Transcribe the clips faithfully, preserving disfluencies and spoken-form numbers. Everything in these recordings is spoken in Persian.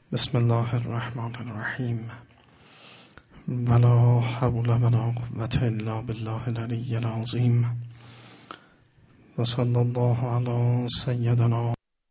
بسم الله الرحمن الرحیم ولا حول ولا قوة الا بالله العلی العظیم و صلی الله علی سیدنا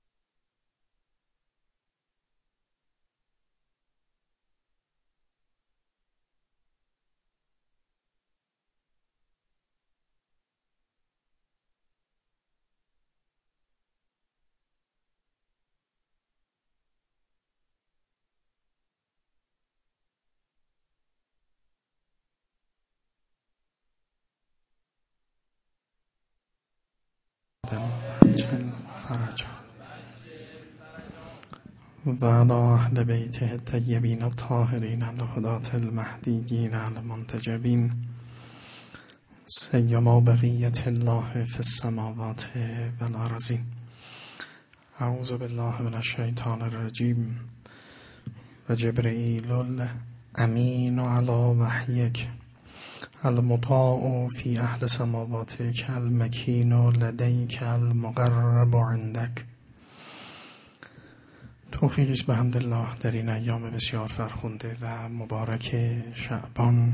فرج و علی اهل بیته الطیبین الطاهرین الهداة المهدیین المنتجبین سیما بقیة الله فی السماوات والارضین. اعوذ بالله من الشیطان الرجیم و جبرئیل الامین علی وحیک المطاع فی اهل سماواتک المکین لدیک المقرب عندک. توفیق است به حمدالله در این ایام بسیار فرخنده و مبارک شعبان.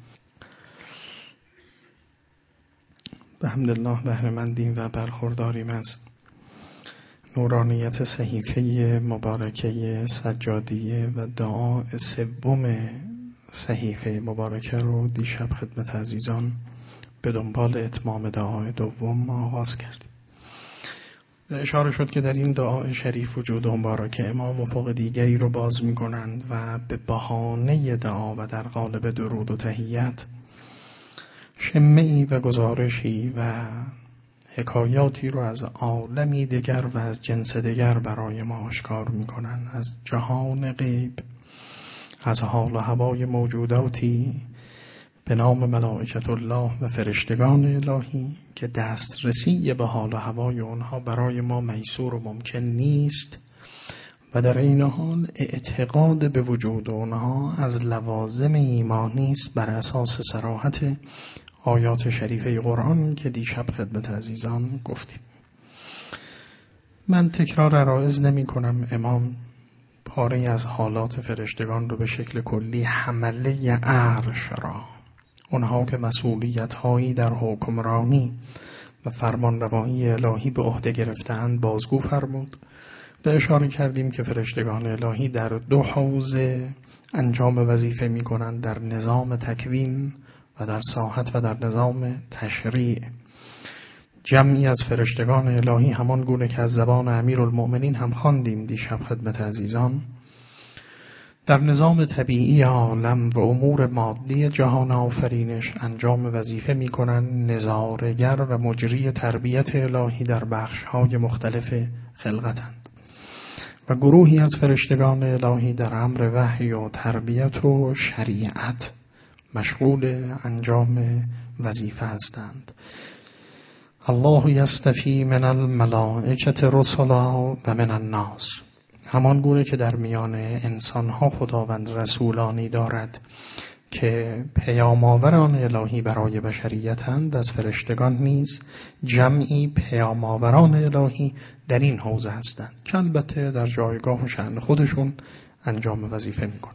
به حمدالله بهره‌مندیم و برخورداریم از نورانیت صحیفه مبارکه سجادیه و دعا سوم صحیفه مبارکه رو دیشب خدمت عزیزان به دنبال اتمام دعای دوم آغاز کردیم. اشاره شد که در این دعای شریف وجود مبارکه امام افق دیگری رو باز می کنند و به بهانه دعا و در قالب درود و تحیت شمعی و گزارشی و حکایاتی رو از عالمی دیگر و از جنس دیگر برای ما آشکار می کنند، از جهان غیب، از حال و هوای موجوداتی به نام ملائکت الله و فرشتگان الهی که دسترسی به حال و هوای آنها برای ما میسور و ممکن نیست و در این حال اعتقاد به وجود آنها از لوازم ایمانی است بر اساس صراحت آیات شریفه قرآن که دیشب خدمت عزیزان گفتیم. من تکرار عرایض نمی کنم. امام پاره از حالات فرشتگان رو به شکل کلی حمله عرش را، اونها که مسئولیت هایی در حکمرانی و فرمانروایی الهی به عهده گرفتند بازگو فرمود و اشاره کردیم که فرشتگان الهی در دو حوزه انجام وظیفه می کنند، در نظام تکوین و در ساحت و در نظام تشریع. جمعی از فرشتگان الهی همان گونه که از زبان امیرالمؤمنین هم خواندیم دیشب خدمت عزیزان، در نظام طبیعی عالم و امور مادی جهان آفرینش انجام وظیفه می کنند نظاره‌گر و مجری تربیت الهی در بخش‌های مختلف خلقتند و گروهی از فرشتگان الهی در امر وحی و تربیت و شریعت مشغول انجام وظیفه هستند. الله یستفی من الملائکة رسلا و من الناس. همان گونه که در میان انسانها خداوند رسولانی دارد که پیام آوران الهی برای بشریتند، از فرشتگان نیز جمعی پیام آوران الهی در این حوزه هستند که البته در جایگاه و شأن خودشون انجام وظیفه میکنند.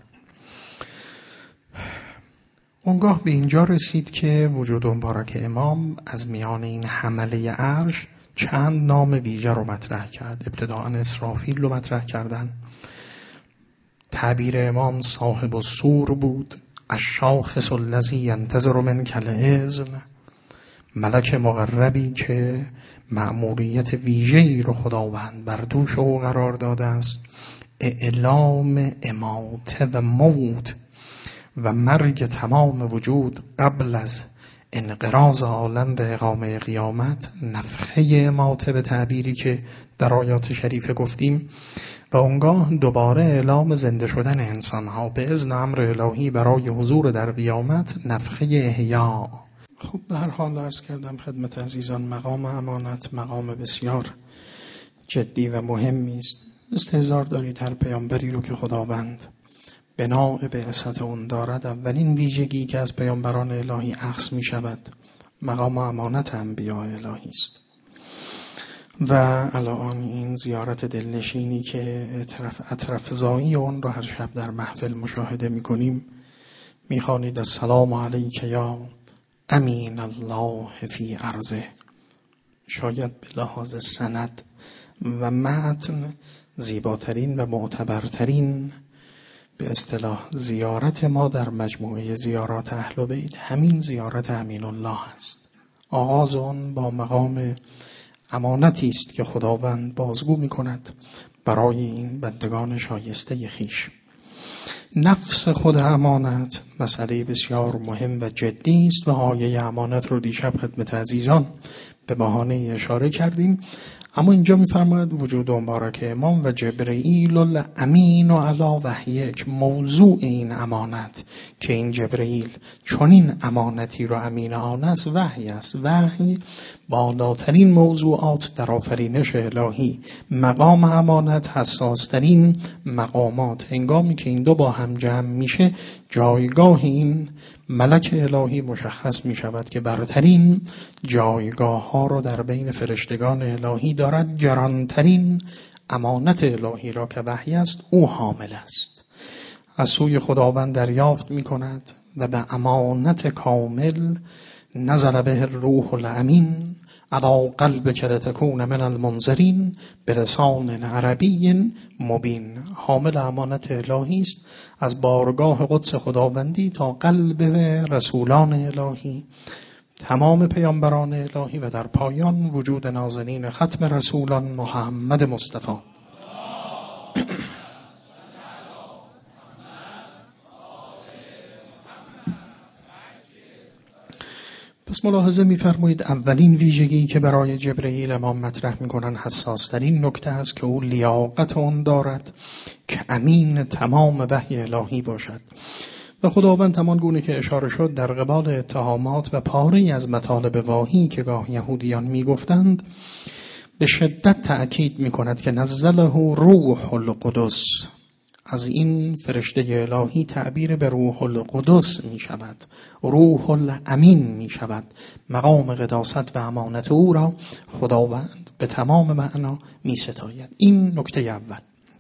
اونگاه به اینجا رسید که وجود مبارک امام از میان این حمله عرش چند نام ویژه رو مطرح کرد. ابتداء اسرافیل رو مطرح کردن. تعبیر امام صاحب السور بود، الشاخص الذی ینتظر منک الاذن، ملک مقربی که مأموریت ویژه‌ای رو خداوند بر دوش او قرار داده است، اعلام اماته و موت و مرگ تمام وجود قبل از انقراض عالم به اقامه قیامت، نفخه اماته به تعبیری که در آیات شریفه گفتیم، و اونگاه دوباره اعلام زنده شدن انسانها به اذن امر الهی برای حضور در قیامت، نفخه احیا. خب به هر حال عرض کردم خدمت عزیزان مقام امانت مقام بسیار جدی و مهمی است. استحضار دارید هر پیامبری رو که خداوند بنا به بعثت اون دارد، اولین ویژگی که از پیامبران الهی اخذ می شود مقام امانت انبیاء الهی است. و الان این زیارت دلنشینی که اطراف اطراف زایی اون رو هر شب در محفل مشاهده میکنیم میخوانید السلام علیک یا امین الله فی ارضه. شاید به لحاظ سند و متن زیباترین و معتبرترین به اصطلاح زیارت ما در مجموعه زیارات اهل بیت همین زیارت امین الله است. آغاز آن با مقام امانتی است که خداوند بازگو می کند برای این بندگان شایسته خیش. نفس خود امانت مسئله بسیار مهم و جدی است و آیه امانت رو دیشب خدمت عزیزان به بهانه اشاره کردیم. اما اینجا می‌فرماید وجود مبارک امام و جبرئیل الامین و علی وحیک، موضوع این امانت که این جبرئیل چون این امانتی رو امین آن است وحی است. وحی بالاترین موضوعات در آفرینش الهی، مقام امانت حساسترین مقامات. هنگامی که این دو با هم جمع میشه جایگاه این ملک الهی مشخص می شود که برترین جایگاه ها رو در بین فرشتگان الهی دارد. گرانترین امانت الهی را که وحی است او حامل است، از سوی خداوند دریافت می کند و به امانت کامل نزل به الروح الامین علی قلبک لتکون من المنذرین بلسان عربی مبین. حامل امانت الهی است از بارگاه قدس خداوندی تا قلب رسولان الهی، تمام پیامبران الهی و در پایان وجود نازنین ختم رسولان محمد مصطفی. پس ملاحظه می‌فرمایید اولین ویژگی که برای جبرئیل امام مطرح می‌کنن حساس‌ترین نکته است که او لیاقت آن دارد که امین تمام وحی الهی باشد. و خداوند همان گونه که اشاره شد در قبال اتهامات و پاره‌ای از مطالب واهی که گاه یهودیان می‌گفتند به شدت تأکید می‌کند که نزله روح القدس. از این فرشته الهی تعبیر به روح القدس می شود، روح الامین می شود. مقام قداست و امانت او را خداوند به تمام معنا می ستاید. این نکته اول.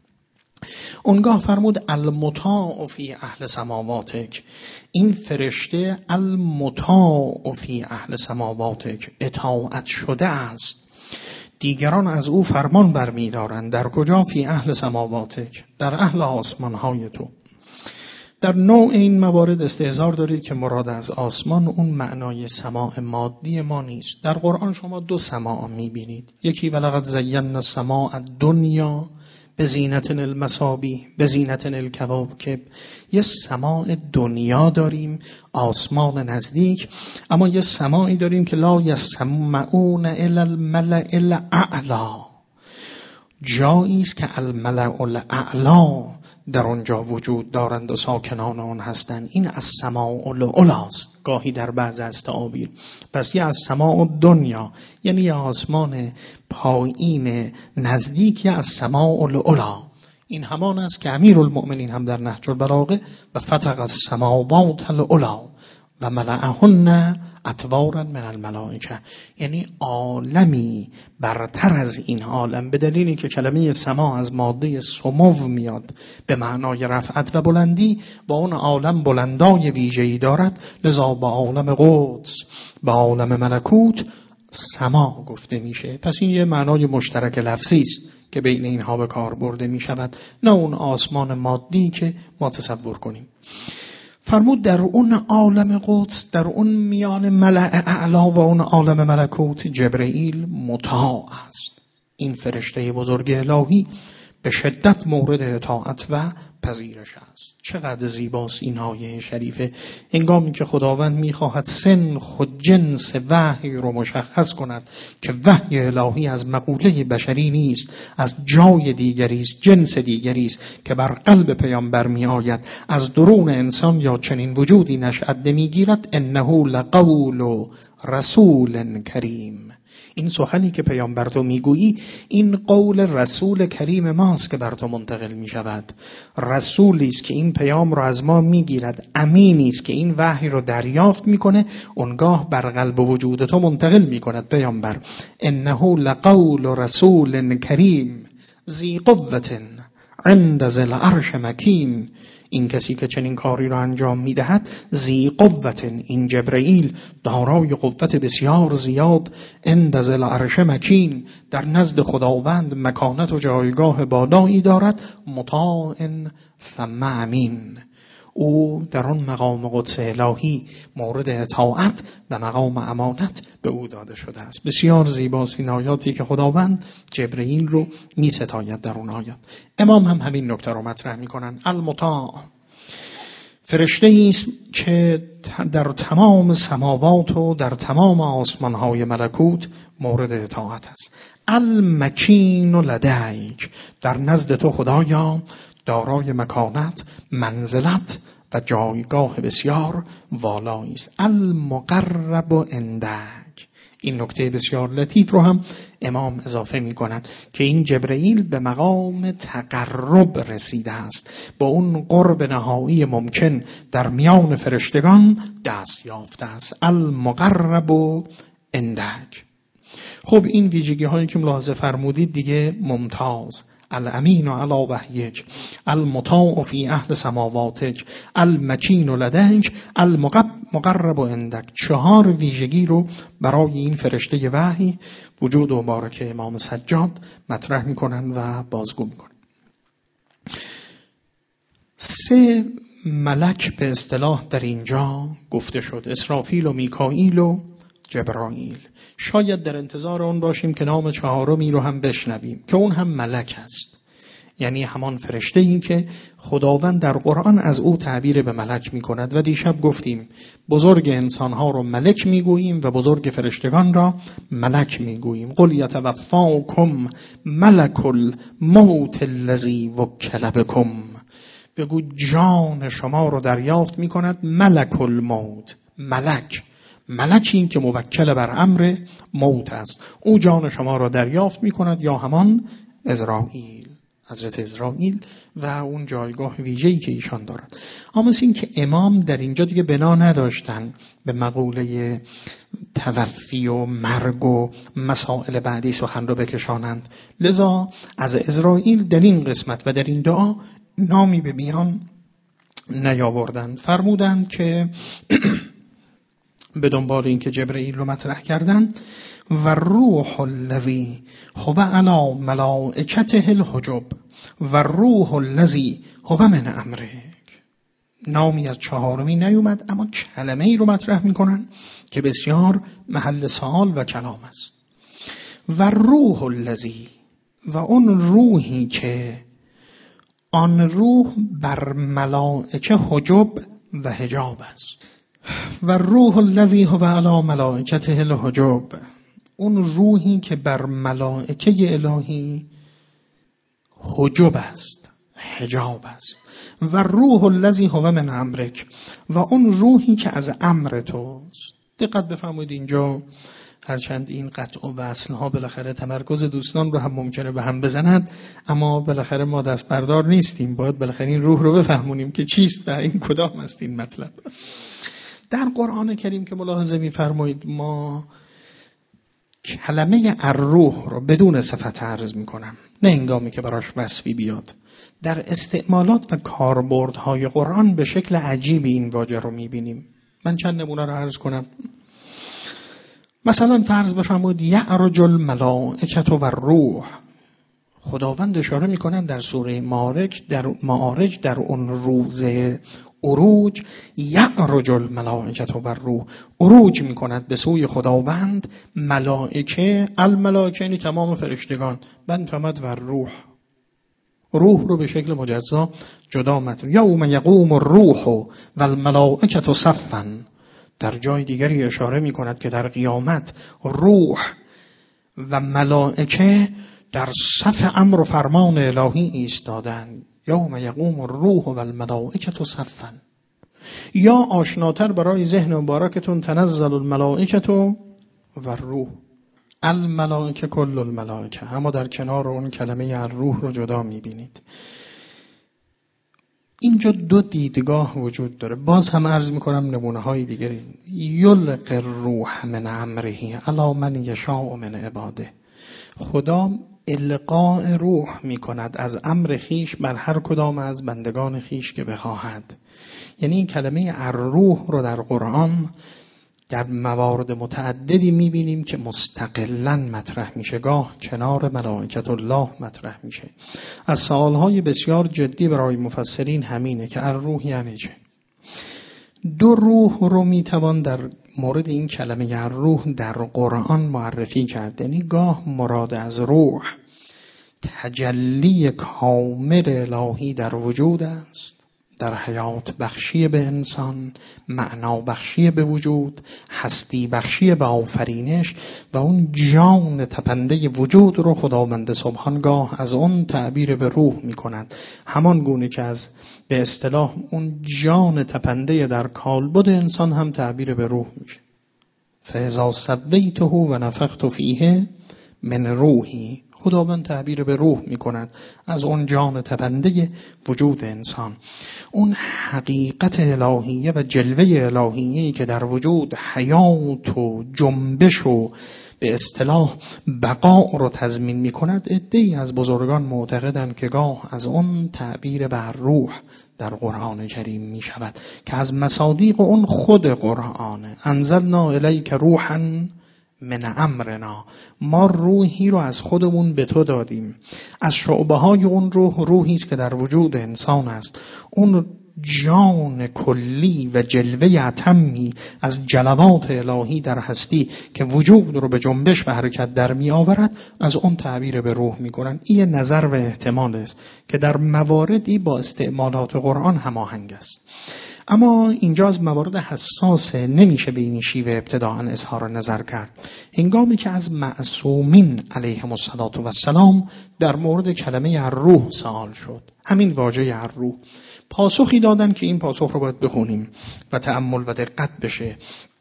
اونگاه فرمود المطاع فی اهل سماواتک، این فرشته المطاع فی اهل سماواتک اطاعت شده است، دیگران از او فرمان برمی‌دارند. در کجا؟ فی اهل سماواتک، در اهل آسمان‌های تو. در نوع این موارد استحضار دارید که مراد از آسمان اون معنای سماع مادی ما نیست. در قرآن شما دو سماع می‌بینید، یکی ولقد زینا السماء الدنیا بزینت المصابیح بزینت الکواکب. یه سماع دنیا داریم، آسمان نزدیک، اما یه سماعی داریم که لا یسمعون الی الملأ الاعلی، جایی است که الملأ الاعلی در اونجا وجود دارند و ساکنان آن هستند. این از سماع العلاست گاهی در بعض از تعابیر. پس یه از سماع دنیا یعنی یه آسمان پایین نزدیک، یه از سماع العلا. این همان است که امیرالمؤمنین هم در نهج البلاغه و فتق السماوات العلا و ملأهن اطوارا من الملائکه، یعنی عالمی برتر از این عالم، به دلیلی که کلمه سما از ماده سمو میاد به معنای رفعت و بلندی، با اون عالم بلندای ویژه‌ای دارد، لذا با عالم قدس با عالم ملکوت سما گفته میشه. پس این یه معنای مشترک لفظی است که بین اینها به کار برده می شود، نه اون آسمان مادی که ما تصور کنیم. فرمود در اون عالم قدس، در اون میان ملأ اعلا و اون عالم ملکوت جبرئیل مطاع است. این فرشته بزرگ الهی به شدت مورد اطاعت و پذیرش است. چقدر زیباست این آیه شریفه. هنگامی که خداوند میخواهد سن خود جنس وحی رو مشخص کند که وحی الهی از مقوله بشری نیست، از جای دیگری است، جنس دیگری است که بر قلب پیامبر می آید، از درون انسان یا چنین وجودی نشأت نمیگیرد. انه لقول رسول کریم، این سخنی که پیامبر تو میگویی این قول رسول کریم ماست که بر تو منتقل میشود. رسولی است که این پیام رو از ما میگیرد، امینی است که این وحی رو دریافت میکنه، اونگاه بر قلب و وجود تو منتقل میکند. پیامبر انه لقول رسول کریم ذی قوة عند ذی العرش مکین. این کسی که چنین کاری را انجام میدهد، ذی قوة، این جبرئیل دارای قوت بسیار زیاد، عند ذی العرش مکین، در نزد خداوند مکانت و جایگاه بالایی دارد، مطاع ثم امین. او در آن مقام قدس الهی مورد اطاعت و مقام امانت به او داده شده است. بسیار زیباست این آیاتی که خداوند جبرئیل رو می ستاید در اون آیات. امام هم همین نکته رو مطرح می کنن. المطاع فرشته است که در تمام سماوات و در تمام آسمان‌های ملکوت مورد اطاعت است. المکین لدیک، در نزد تو خدایا دارای مکانت، منزلت و جایگاه بسیار والایی است. المقرب عندک، این نکته بسیار لطیف رو هم امام اضافه می کنند که این جبرئیل به مقام تقرب رسیده است، با اون قرب نهایی ممکن در میان فرشتگان دست یافته است. المقرب عندک. خب این ویژگی هایی که ملاحظه فرمودید دیگه ممتاز. الامین علی وحیک، المطاع فی اهل سماواتک، المکین لدیک، المقرب عندک. چهار ویژگی رو برای این فرشته وحی وجود و مبارک امام سجاد مطرح میکنن و بازگو میکنن. سه ملک به اصطلاح در اینجا گفته شد، اسرافیل و میکائیل و جبرائیل. شاید در انتظار اون باشیم که نام چهارمی رو هم بشنویم که اون هم ملک است، یعنی همان فرشته این که خداوند در قرآن از او تعبیر به ملک می کند. و دیشب گفتیم بزرگ انسانها رو ملک می گوییم و بزرگ فرشتگان را ملک می گوییم. قل یتوفاکم ملک الموت الذی وکل بکم، بگو جان شما رو دریافت می کند ملک الموت. ملک ملکی که موکل بر امر موت است، او جان شما را دریافت می کند، یا همان عزرائیل، حضرت عزرائیل و اون جایگاه ویژه‌ای که ایشان دارد. اما این که امام در اینجا دیگه بنا نداشتن به مقوله توفی و مرگ و مسائل بعدی سخن را بکشانند، لذا از عزرائیل در این قسمت و در این دعا نامی به میان نیاوردند. فرمودند که به دنبال این که جبرئیل رو مطرح کردن، و روح الذی هو علی ملائکته الحجب و روح الذی هو من امرک. نامی از چهارمی نیومد، اما کلمه ای رو مطرح میکنن که بسیار محل سوال و کلام است. و روح الذی، و اون روحی که آن روح بر ملائکه حجب و حجاب است. و روح الذی هو علی ملائکته الحجب، اون روحی که بر ملائکه الهی حجب است، حجاب است. و روح الذی هو من امرک، و اون روحی که از امر توست. دقت بفرمایید اینجا، هرچند این قطع و وصل ها بالاخره تمرکز دوستان رو هم ممکنه به هم بزنند، اما بالاخره ما دست بردار نیستیم، باید بالاخره این روح رو بفهمونیم که چیست و این کدام است این مطلب. در قرآن کریم که ملاحظه می‌فرمایید ما کلمه الروح رو بدون صفت عرض می‌کنم، نه هنگامی که براش وصفی بیاد. در استعمالات و کاربردهای قرآن به شکل عجیبی این واژه رو می‌بینیم. من چند نمونه رو عرض کنم. مثلا فرض بفرمایید یعرج الملائکة و الروح، خداوند اشاره می‌کنن در سوره معارج در معارج در اون روز عروج، یعرج الملائکة و الروح، عروج می‌کند به سوی خداوند ملائکه، الملائکه یعنی تمام فرشتگان، بن فمد و روح، روح رو به شکل مجزا جدا مطرح. یوم یقوم الروح و الملائکة صفا، در جای دیگری اشاره می‌کند که در قیامت روح و ملائکه در صف امر و فرمان الهی ایستادند. یوم یقوم الروح و الملائکة صفا. یا آشناتر برای ذهن مبارکتون تنزل الملائکة و الروح، الملائکه کل الملائکه، اما در کنار اون کلمه الروح رو جدا میبینید. اینجا دو دیدگاه وجود داره. باز هم عرض میکنم نمونه های دیگری. یلق الروح من امره علی من یشاء من عباده. خدا القاء روح میکند از امر خیش بر هر کدام از بندگان خیش که بخواهد. یعنی این کلمه الروح رو در قرآن در موارد متعددی میبینیم که مستقلاً مطرح میشه، گاه کنار ملائکت الله مطرح میشه. از سوالهای بسیار جدی برای مفسرین همینه که الروح یعنی چه؟ دو روح رو میتوان در مورد این کلمه الروح در قرآن معرفی کرد. یعنی گاه مراد از روح تجلی کامل الهی در وجود است، در حیات بخشی به انسان، معنا بخشی به وجود، هستی بخشی به آفرینش و اون جان تپنده وجود رو خداوند سبحان گاه از اون تعبیر به روح می کند. همان گونه که از به اصطلاح اون جان تپنده در کالبد انسان هم تعبیر به روح میشه. فاذا سویته و نفخت فیه من روحی، خداوند تعبیر به روح می کند از اون جان تپنده وجود انسان. اون حقیقت الهیه و جلوه الهیه‌ای که در وجود حیات و جنبش و به اصطلاح بقا رو تضمین می کند. عده‌ای از بزرگان معتقدند که گاه از اون تعبیر بر روح در قرآن کریم می شود که از مصادیق اون خود قرآنه. انزلنا الیک روحا من امرنا، ما روحی رو از خودمون به تو دادیم. از شعبه های اون روح روحی است که در وجود انسان است. اون جان کلی و جلوه اتمی از جلوات الهی در هستی که وجود رو به جنبش و حرکت در می آورد، از اون تعبیر به روح می کنن. این نظر و احتمال است که در مواردی با استعمالات قرآن هماهنگ است. اما اینجا از موارد حساسه، نمیشه به این شیوه ابتداءً اظهار نظر کرد. هنگامی که از معصومین علیهم السلام در مورد کلمه الروح سوال شد، همین واژه الروح، پاسخی دادن که این پاسخ رو باید بخونیم و تأمل و دقت بشه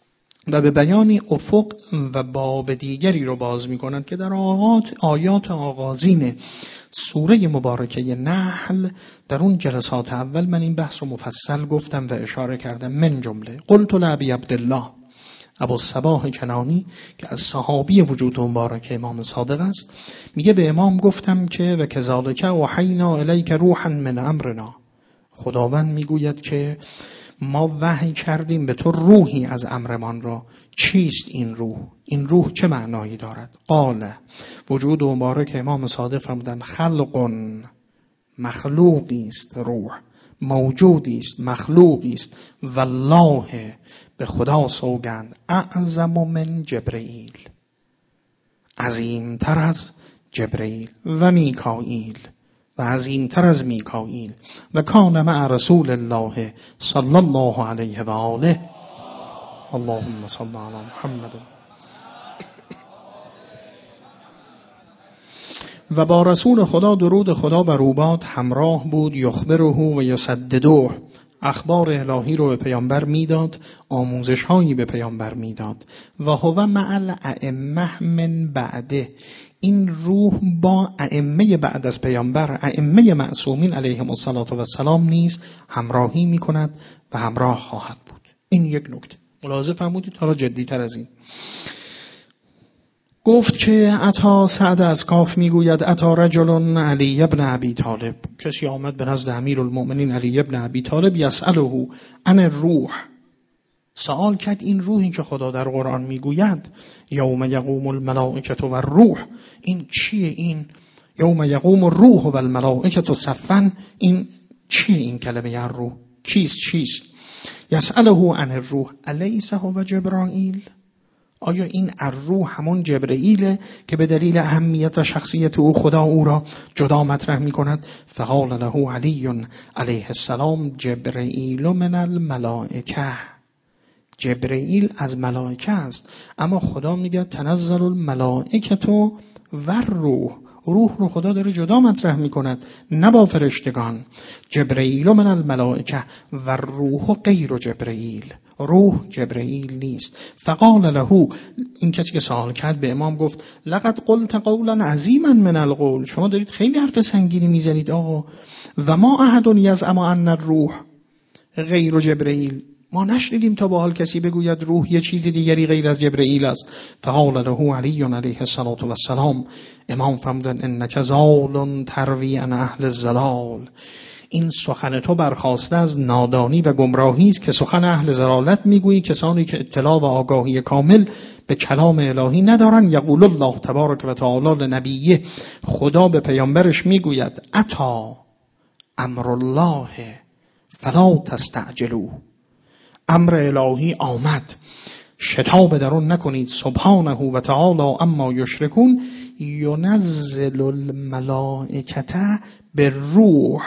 و به بیانی افق و باب دیگری رو باز می‌کنند که در آیات آیات آغازین سوره مبارکه نحل در اون جلسات اول من این بحث رو مفصل گفتم و اشاره کردم. من جمله قلت لابی عبدالله ابوالصباح کنانی که از صحابی وجود مبارک امام صادق است، میگه به امام گفتم که و کذالک وحینا الیک روحا من امرنا، خداوند میگوید که ما وحی کردیم به تو روحی از امرمان را. چیست این روح؟ این روح چه معنایی دارد؟ قال، وجود مبارک امام صادق فرمودند خلق، مخلوقی است روح، موجودی است، مخلوقی است، والله، به خدا سوگند، اعظم من جبرئیل، عظیمتر از جبرئیل و میکائیل و عظیمتر از میکائیل و کان مع رسول الله صلی الله علیه و آله. اللهم صل علی محمد. و با رسول خدا درود خدا بر او باد همراه بود، یخبره و یسدده، اخبار الهی رو به پیامبر میداد، آموزش هایی به پیامبر میداد. و هو مع الائمه من بعده، این روح با ائمه بعد از پیامبر، ائمه معصومین علیهم السلام نیز همراهی میکند و همراه خواهد بود. این یک نکته ملاحظه فرمودید. حالا جدی‌تر از این گفت که عطا سعد از کاف میگوید عطا رجل علی ابن ابی طالب، کسی آمد به نزد امیرالمؤمنین علی ابن ابی طالب یسأله عن الروح، سوال کرد این روحی که خدا در قرآن میگوید یوم یقوم الملائکة و الروح، این چیه؟ این یوم یقوم الروح و الملائکة صفا، این چیه این کلمه الروح؟ کیست چیست؟ یسأله عن الروح الیس هو جبرائیل، آیا این الروح همون جبرئیل که به دلیل اهمیت و شخصیت او خدا او را جدا مطرح می کند؟ فقال له علی علیه السلام جبرئیل من الملائکه، جبرئیل از ملائکه است، اما خدا میگه تنزل الملائکه و الروح، روح رو خدا داره جدا مطرح میکند، نه با فرشتگان. جبرئیل من الملائکه و روح غیر جبرئیل، روح جبرئیل نیست. فقال له، این کسی که سوال کرد به امام گفت لقد قلت قولا عظیما من القول، شما دارید خیلی حرف سنگینی میزنید آقا. و ما احد یزعم ان الروح غیر جبرئیل، ما نشنیدیم تا به حال کسی بگوید روح یه چیز دیگری غیر از جبرئیل است. فقال له علی علیه السلام، امام فرمودند انک ضال تروی عن اهل الضلال، این سخن تو برخاسته از نادانی و گمراهی است که سخن اهل ضلالت میگویی، کسانی که اطلاع و آگاهی کامل به کلام الهی ندارن. یقول الله تبارک و تعالی لنبیه، خدا به پیامبرش میگوید اتا امر الله فلا تستعجلوه، امر الهی آمد، شتاب در اون نکنید. سبحانه و تعالی اما یشرکون، ینزل الملائکه بالروح،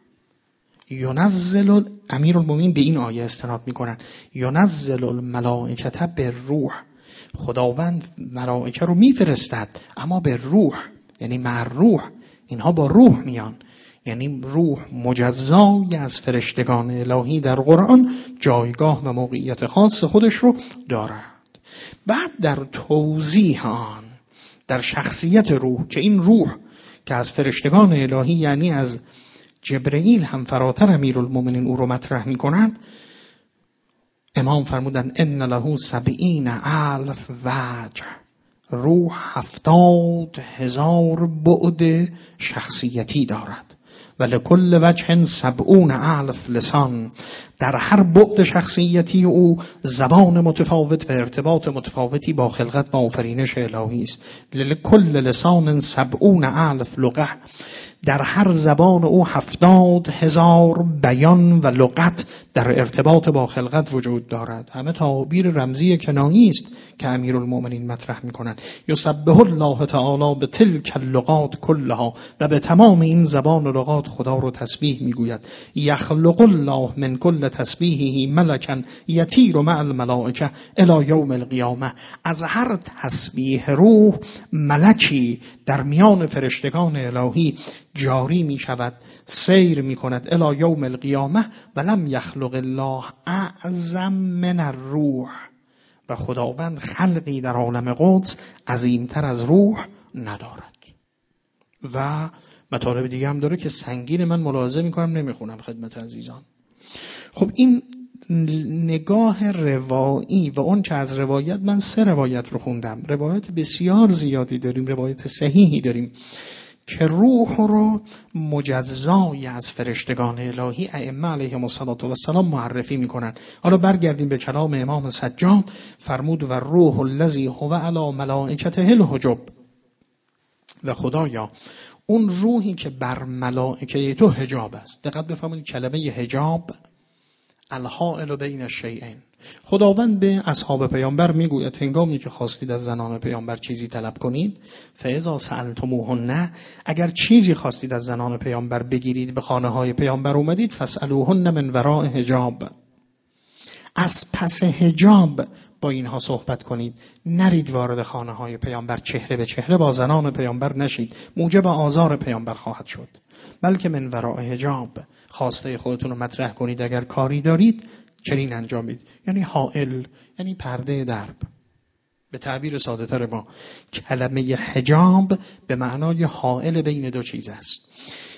ینزل، امیرالمومنین به این آیه استناد میکنن، ینزل الملائکه بالروح، خداوند ملائکه رو میفرستد اما به روح، یعنی مع روح، اینها با روح میان، یعنی روح مجزای از فرشتگان الهی در قرآن جایگاه و موقعیت خاص خودش رو دارد. بعد در توضیح آن، در شخصیت روح، که این روح که از فرشتگان الهی یعنی از جبرئیل هم فراتر امیرالمومنین او رو مطرح می کند، امام فرمودند ان له سبعین الف وجه، روح هفتاد هزار بعد شخصیتی دارد. ولکل وجه سبعون الف لسان، در هر بعد شخصیتی او زبان متفاوت و ارتباط متفاوتی با خلقت و آفرینش الهی است. لکل لسان سبعون الف لغه، در هر زبان او هفتاد هزار بیان و لغت در ارتباط با خلقت وجود دارد. همه تعابیر رمزی کنایی است که امیرالمومنین مطرح می‌کنند. یسبح الله تعالی به تلک اللغات کلها، و به تمام این زبان و لغات خدا رو تسبیح میگوید. یخلق الله من کل تسبیحه ملکا یطیر مع الملائکه الی یوم القیامه، از هر تسبیح روح ملکی در میان فرشتگان الهی جاری می شود، سیر می کند الی یوم القیامه. ولم یخلق الله اعظم من الروح، و خداوند خلقی در عالم قدس عظیمتر از روح ندارد. و مطالب دیگه هم داره که سنگین، من ملاحظه می کنم نمی خونم خدمت عزیزان. خب این نگاه روایی و اون چه از روایت، من سه روایت رو خوندم، روایت بسیار زیادی داریم، روایت صحیحی داریم که روح رو مجزای از فرشتگان الهی ائمه علیهم السلام معرفی میکنن. حالا برگردیم به کلام امام سجاد، فرمود و روح الذی هو علی ملائکته الحجب، و خدایا اون روحی که بر ملائکه تو حجاب است. دقت بفرمایید کلمه حجاب، الحائل بین الشیئین. خداوند به اصحاب پیامبر میگوید هنگامی که خواستید از زنان پیامبر چیزی طلب کنید، فاذا سألتموهن، اگر چیزی خواستید از زنان پیامبر بگیرید، به خانه های پیامبر اومدید، فاسألوهن من وراء حجاب، از پس حجاب با اینها صحبت کنید، نرید وارد خانه های پیامبر، چهره به چهره با زنان پیامبر نشید، موجب آزار پیامبر خواهد شد. بلکه من وراء حجاب، خواسته خودتون رو مطرح کنید. اگر کاری دارید چنین انجامید، یعنی حائل، یعنی پرده درب. به تعبیر ساده تر ما، کلمه حجاب به معنای حائل بین دو چیز است.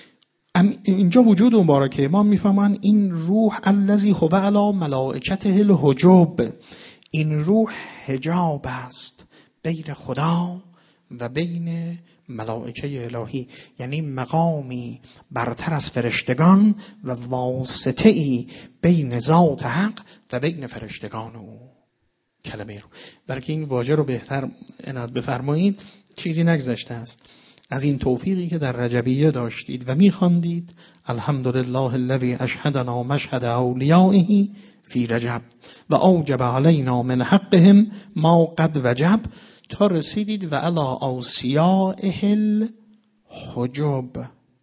اینجا وجود مبارک امام میفهمن این روح الذی هو علی ملائکته الحجب، این روح حجاب است بین خدا و بین ملائکه الهی، یعنی مقامی برتر از فرشتگان و واسطه‌ای بین ذات حق و بین فرشتگان او. کلمه رو برای این واژه رو بهتر عنایت بفرمایید، چیزی نگذشته است از این توفیقی که در رجبیه داشتید و می‌خواندید الحمدلله الذی اشهدنا مشهد اولیائه فی رجب و اوجب علینا من حقهم ما قد وجب، تا رسیدید و علی اوصیائه الحجب.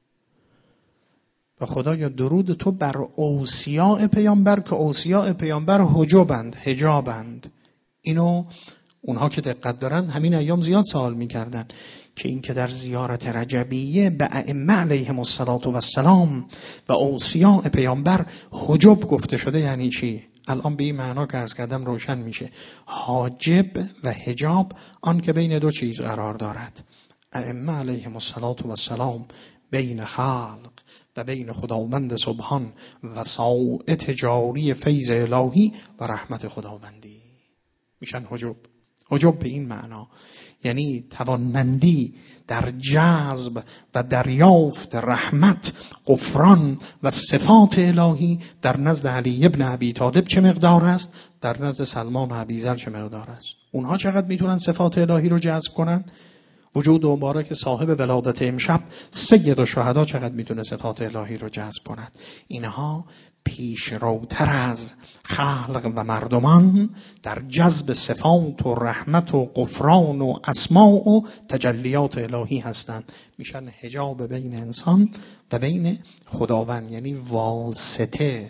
و خدایا درود تو بر اوصیاء پیامبر، که اوصیاء پیامبر حجبند، حجابند. اینو اونها که دقت دارن همین ایام زیاد سوال میکردن که این که در زیارت رجبیه به ائمه علیهم السلام و اوصیاء پیامبر حجب گفته شده یعنی چی؟ الان به این معنا که عرض کردم روشن میشه. حاجب و حجاب آن که بین دو چیز قرار دارد. ائمه علیهم السلام بین خلق و بین خداوند سبحان و ساعت جاری فیض الهی و رحمت خداوندی میشن حجب. حجب به این معنا یعنی توانمندی در جذب و دریافت رحمت، غفران و صفات الهی در نزد علی ابن ابی طالب چه مقدار است، در نزد سلمان و ابیذر چه مقدار است. اونها چقدر میتونن صفات الهی رو جذب کنن؟ وجود مبارک صاحب ولادت امشب سید الشهدا چقدر میتونه صفات الهی رو جذب کند. اینها پیشروتر از خلق و مردمان در جذب صفات و رحمت و غفران و اسماء و تجلیات الهی هستند. میشن حجاب بین انسان و بین خداوند، یعنی واسطه،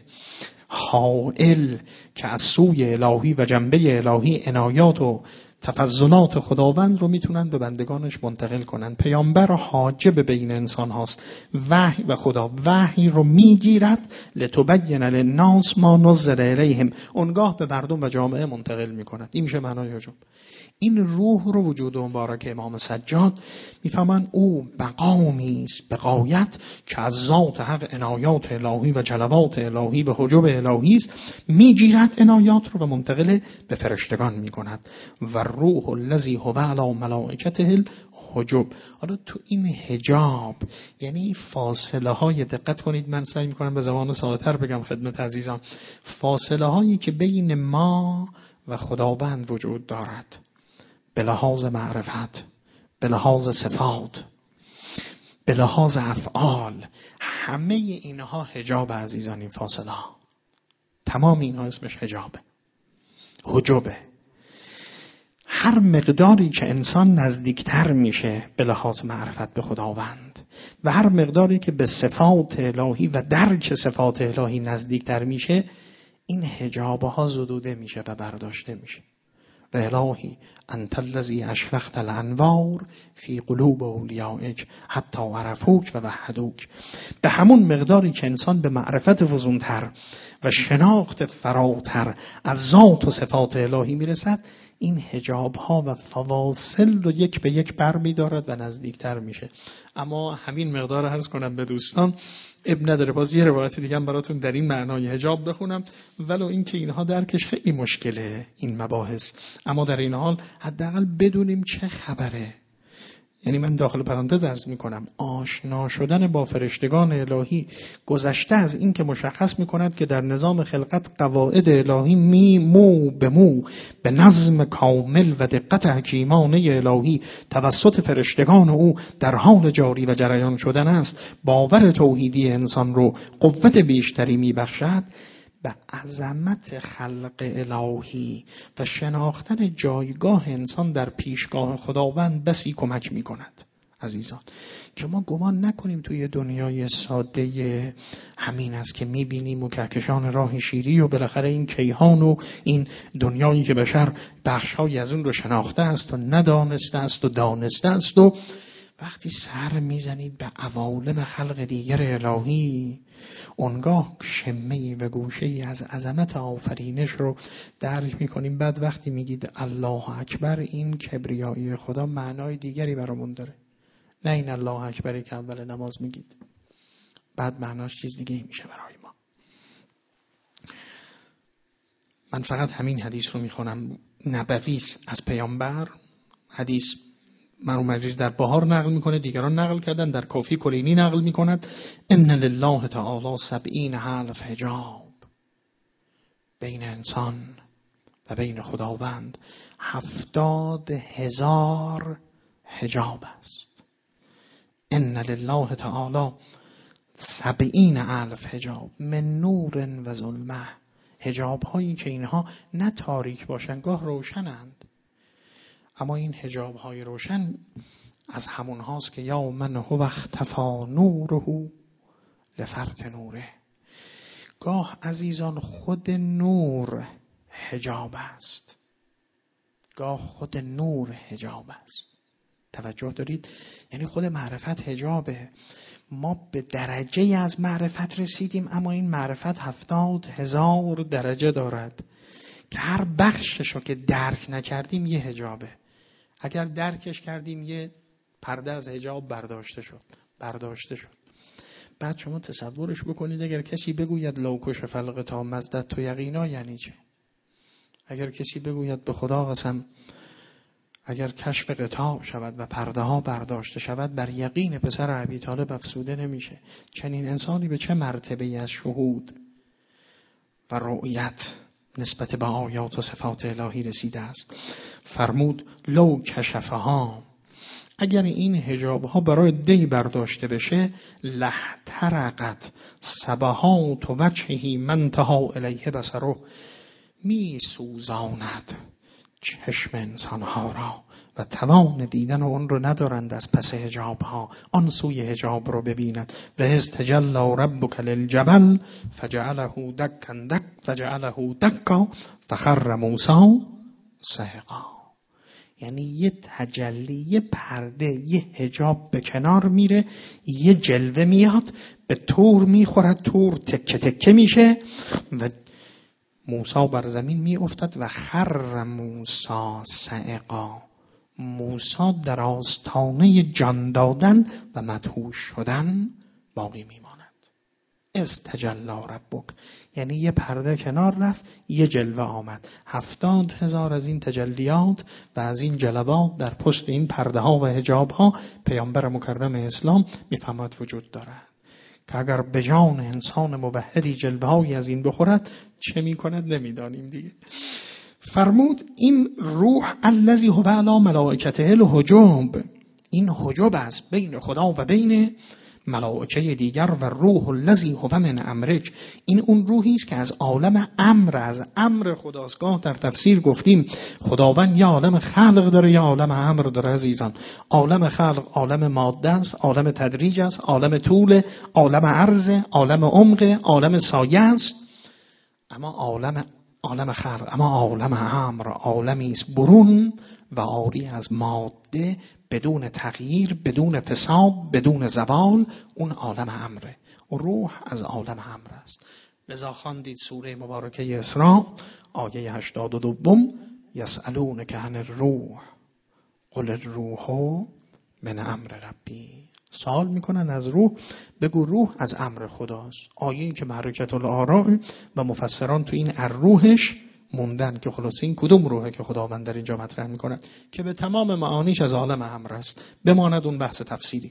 حائل که از سوی الهی و جنبه الهی عنایات و تفضلات خداوند رو میتونن به بندگانش منتقل کنن. پیامبر حاجب بین انسان هاست. وحی و خدا وحی رو میگیرد لتبین للناس ما نزل الیهم، اونگاه به مردم و جامعه منتقل میکند. این میشه معنای حجب. این روح رو وجود مبارک امام سجاد میفهمن او مقامی است به غایت که از ذات حق عنایات الهی و جلوات الهی و حجب الهی است، میگیرد عنایات رو و منتقل به فرشتگان میکند. و روح الذی هو علی ملائکته حجب. حالا تو این حجاب یعنی فاصله های، دقت کنید من سعی میکنم به زبان ساده‌تر بگم خدمت عزیزان، فاصله هایی که بین ما و خداوند وجود دارد به لحاظ معرفت، به لحاظ صفات، به لحاظ افعال، همه اینها حجاب عزیزان. این فاصله ها تمام اینها اسمش حجابه، حجبه. هر مقداری که انسان نزدیکتر میشه به لحاظ معرفت به خداوند و هر مقداری که به صفات الهی و درک صفات الهی نزدیکتر میشه، این حجابها زدوده میشه و برداشته میشه. و الهی انت الذی اشرقت الانوار فی قلوب اولیائک حتی عرفوک و وحدوک. به همون مقداری که انسان به معرفت فزونتر و شناخت فراتر از ذات و صفات الهی میرسد، این حجاب ها و فواصل رو یک به یک بر می دارد و نزدیکتر میشه. اما همین مقدار عرض کنم به دوستان، اب نداره باز یه روایت دیگه هم براتون در این معنای حجاب بخونم، ولو این که اینها درکش خیلی مشکله این مباحث، اما در این حال حداقل بدونیم چه خبره. یعنی من داخل پرانتز عرض میکنم آشنا شدن با فرشتگان الهی گذشته از این که مشخص میکند که در نظام خلقت قواعد الهی می مو به مو به نظم کامل و دقت حکیمانه الهی توسط فرشتگان او در حال جاری و جریان شدن است، باور توحیدی انسان رو قوت بیشتری میبخشد. به عظمت خلق الهی و شناختن جایگاه انسان در پیشگاه خداوند بسی کمک می کند عزیزان، که ما گمان نکنیم توی دنیای ساده همین است که می بینیم و کهکشان راه شیری و بالاخره این کیهان و این دنیایی که بشر بخش‌هایی از اون رو شناخته است و ندانسته است و دانسته است، و وقتی سر میزنید به عوالم خلق دیگر الهی، اونگاه شمه‌ای و گوشه‌ای از عظمت آفرینش رو درک می‌کنیم. بعد وقتی میگید الله اکبر، این کبریایی خدا معنای دیگری برامون داره، نه این الله اکبری که اول نماز میگید بعد معناش چیز دیگه میشه برای ما. من فقط همین حدیث رو میخونم، نبوی از پیامبر. حدیث مرحوم مجلس در بهار نقل میکنه، دیگران نقل کردن، در کافی کلینی نقل میکند: ان لله تعالی سبعین الف حجاب. بین انسان و بین خداوند هفتاد هزار حجاب است. ان لله تعالی سبعین الف حجاب من نور و ظلمه. حجاب هایی که اینها نه تاریک باشند، گاه روشنند، اما این حجاب های روشن از همون هاست که یا من هو اختفا نوره لفرط نوره. گاه عزیزان خود نور حجاب است. گاه خود نور حجاب است. توجه دارید؟ یعنی خود معرفت حجابه. ما به درجه از معرفت رسیدیم، اما این معرفت هفتاد هزار درجه دارد که هر بخششو که درک نکردیم یه حجابه. اگر درکش کردیم یه پرده از حجاب برداشته شد برداشته شد بعد شما تصورش بکنید اگر کسی بگوید لوکش فلق تا مزدت تو یقینا، یعنی چه؟ اگر کسی بگوید به خدا قسم اگر کشف قطاع شود و پرده ها برداشته شود بر یقین پسر ابی طالب افسوده نمیشه. چنین انسانی به چه مرتبه از شهود و رؤیت نسبت به آیات و صفات الهی رسیده است؟ فرمود لو کشفها، اگر این حجاب ها برای دی برداشته بشه، لحترقت سبحات و وجهی منتها الیه بصره، می سوزاند چشم انسان ها را و توان دیدن اون رو ندارند از پس حجاب ها آن سوی حجاب رو ببینند. و استجلا ربک للجبل فجعله دکا دک فجعله دکا فخر موسی صعقا. یعنی یه تجلی، یه پرده، یه حجاب به کنار میره، یه جلوه میاد، به تور میخورد، تور تکه تکه میشه و موسی بر زمین می افتد و خر موسی صعقا. موسی در آستانه جان دادن و مدهوش شدن باقی میماند. استجلا ربک، یعنی یه پرده کنار رفت، یه جلوه آمد. هفتاد هزار از این تجلیات و از این جلوات در پشت این پرده ها و حجاب ها پیامبر مکرم اسلام میفهمد وجود دارد که اگر به جان انسان موحدی جلوه هایی از این بخورد چه می کند نمیدانیم دیگه. فرمود این روح الذی هو علی ملائکته الحجاب، این حجاب است بین خدا و بین ملائکه دیگر. و روح الذی هو من امرک، این اون روحی است که از عالم امر، از امر خداست. در تفسیر گفتیم خداوند یا عالم خلق داره یا عالم امر داره عزیزان. عالم خلق عالم ماده است، عالم تدریج است، عالم طول، عالم عرض، عالم عمق، عالم سایه است. اما عالم عالم خلق، اما عالم امر عالمی است برون و عاری از ماده، بدون تغییر، بدون فساد، بدون زوال. اون عالم امره. و روح از عالم امر است. لذا خواندید سوره مبارکه اسراء آیه هشتاد و دو، یسألونک عن الروح قل الروح من امر ربی. سوال میکنن از روح، بگو روح از امر خداست. آیه این که معرکت الآراء و مفسران تو این الروحش موندن که خلاص این کدوم روحه که خداوند در اینجا مطرح میکنه که به تمام معانیش از عالم امر است. بماند اون بحث تفسیری.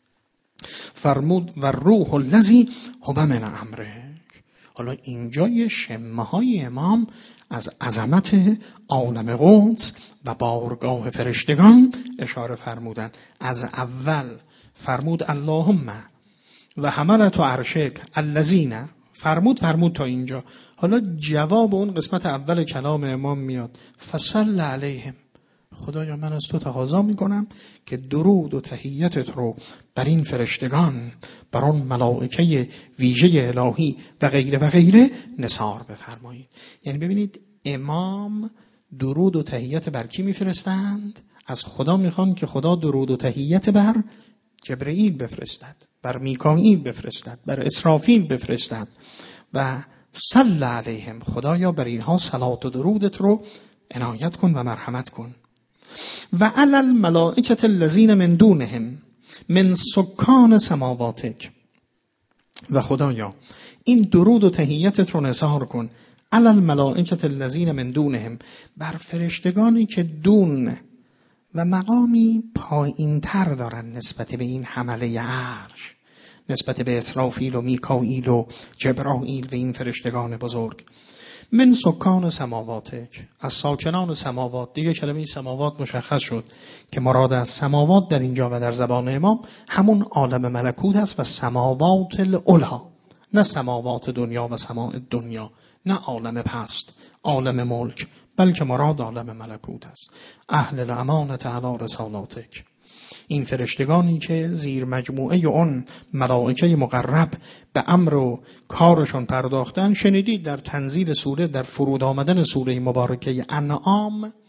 فرمود و روح الذی هو من امره. حالا اینجا یه شمه های امام از عظمت عالم قدس و بارگاه فرشتگان اشاره فرمودن. از اول فرمود اللهم و حملت و عرشک الذین، فرمود فرمود تا اینجا. حالا جواب اون قسمت اول کلام امام میاد، فصل علیهم. خدایا من از تو تقاضا میکنم که درود و تحیتت رو بر این فرشتگان، بر اون ملائکه ویژه الهی و غیره و غیره نثار بفرمایید. یعنی ببینید امام درود و تحیت بر کی میفرستند؟ از خدا میخوان که خدا درود و تحیت بر جبرئیل بفرستد، بر میکائیل بفرستد، بر اسرافیل بفرستد و صلی علیهم. خدایا بر اینها صلات و درودت رو عنایت کن و مرحمت کن. و علی الملائکه الذین من دونهم من سکان سماواتک. و خدایا این درود و تحیتت رو نثار کن علی الملائکه الذین من دونهم، بر فرشتگانی که دون و مقامی پایین تر دارن نسبت به این حمله عرش، نسبت به اسرافیل و میکائیل و جبرائیل و این فرشتگان بزرگ. من سکان سماواتک، از ساکنان سماوات. دیگه کلمه سماوات مشخص شد که مراد از سماوات در اینجا و در زبان امام همون عالم ملکوت است و سماوات العلا، نه سماوات دنیا و سماع دنیا، نه عالم پست، عالم ملک، بلکه مراد عالم ملکوت است. اهل الامانت علی رسالاتک، این فرشتگانی که زیر مجموعه اون ملائکه مقرب به امر و کارشون پرداختن. شنیدید در تنزیل سوره، در فرود آمدن سوره مبارکه انعام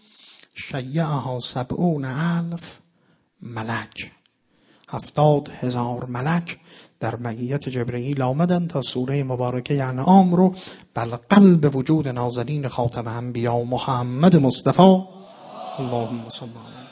شیعها سبعون الف ملک. هفتاد هزار ملک در معیت جبرئیل آمدن تا سوره مبارکه انعام رو بل قلب وجود نازلین خاتم انبیا محمد مصطفی اللهم صل علی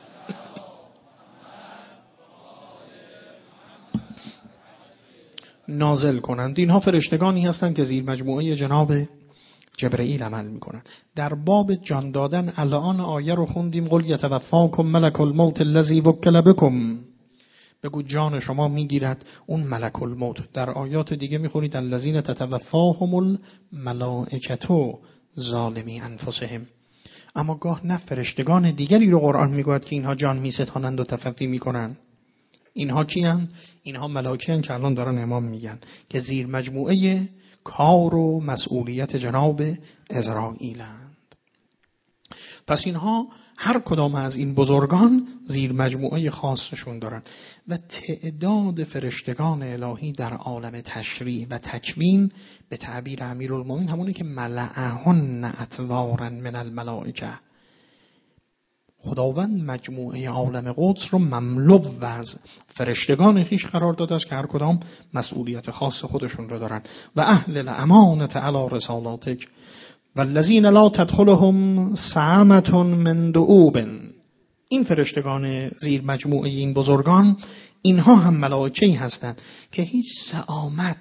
نازل کنند. اینها فرشتگانی هستند که زیر مجموعه جناب جبرئیل عمل میکنن. در باب جان دادن الان آیه رو خوندیم قل یتوفاکم ملک الموت الذی وکل بکم. بگو جان شما میگیرد اون ملک الموت. در آیات دیگه میخونید الذین تتوفاهم الملائکه ظالمی انفسهم. اما گاه نه فرشتگان دیگری رو قرآن میگوید که اینها جان میستانند و تفقی میکنند. اینها کیان؟ اینها ملائکه‌اند که الان دارن امام میگن که زیر مجموعه کار و مسئولیت جناب عزرائیلند. پس اینها هر کدام از این بزرگان زیر مجموعه خاصشون دارن و تعداد فرشتگان الهی در عالم تشریع و تکوین به تعبیر امیرالمومنین همونه که ملعهن اطوارا من الملائکه. خداوند مجموعه عالم قدس رو مملو و از فرشتگان خیش قرار داده است که هر کدام مسئولیت خاص خودشون رو دارن. و اهل الامانه علی رسالاتک والذین لا تدخلهم سعمة من دؤوب. این فرشتگان زیر مجموعه این بزرگان اینها هم ملائکه‌ای هستند که هیچ سعامت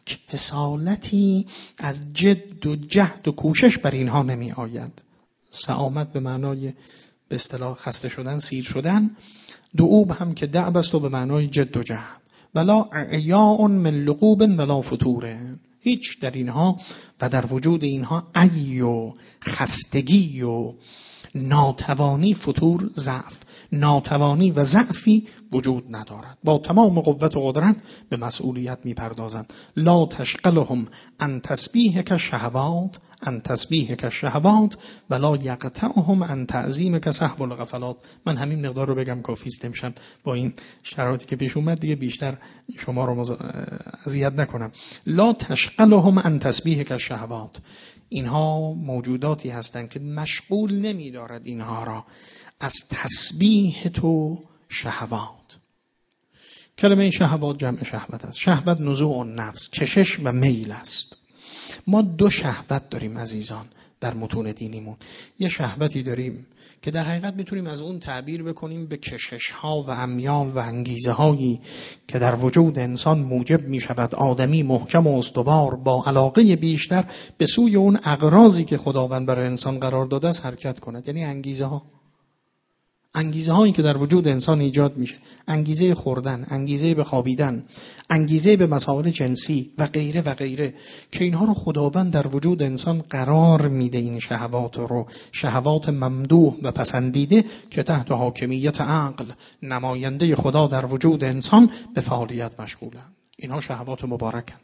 کسالتی از جد و جهد و کوشش بر اینها نمی آید. سعامت به معنای به اصطلاح خسته شدن، سیر شدن. دؤوب هم که دعب است و به معنای جد و جهد. ولا اعیاء من لقوب ولا فتور. هیچ در اینها و در وجود اینها عی و خستگی و ناتوانی، فتور ضعف، ناتوانی و ضعفی وجود ندارد. با تمام قوت و قدرت به مسئولیت میپردازند. لا تشغلهم عن تسبیح کالشهوات عن تسبیح کالشهوات ولا یقطعهم عن تعظیم کسحب الغفلات. من همین مقدار رو بگم کافی است امشب با این شرایطی که پیش اومد دیگه بیشتر شما رو مز... اذیت نکنم. لا تشغلهم عن تسبیح کالشهوات. اینها موجوداتی هستند که مشغول نمی دارد اینها را از تسبیح تو شهوات. کلمه شهوات جمع شهوت است. شهوت نزوع النفس، کشش و میل است. ما دو شهوت داریم عزیزان در متون دینیمون. یه شهوتی داریم که در حقیقت میتونیم از اون تعبیر بکنیم به کشش ها و امیال و انگیزه هایی که در وجود انسان موجب میشود آدمی محکم و استوار با علاقه بیشتر به سوی اون اغراضی که خداوند برای انسان قرار داده است حرکت کند. یعنی انگیزه ها، انگیزه هایی که در وجود انسان ایجاد میشه، انگیزه خوردن، انگیزه به خوابیدن، انگیزه به مسائل جنسی و غیره و غیره که اینها رو خداوند در وجود انسان قرار میده. این شهوات رو شهوات ممدوح و پسندیده که تحت حاکمیت عقل نماینده خدا در وجود انسان به فعالیت مشغولند. اینها شهوات مبارکند.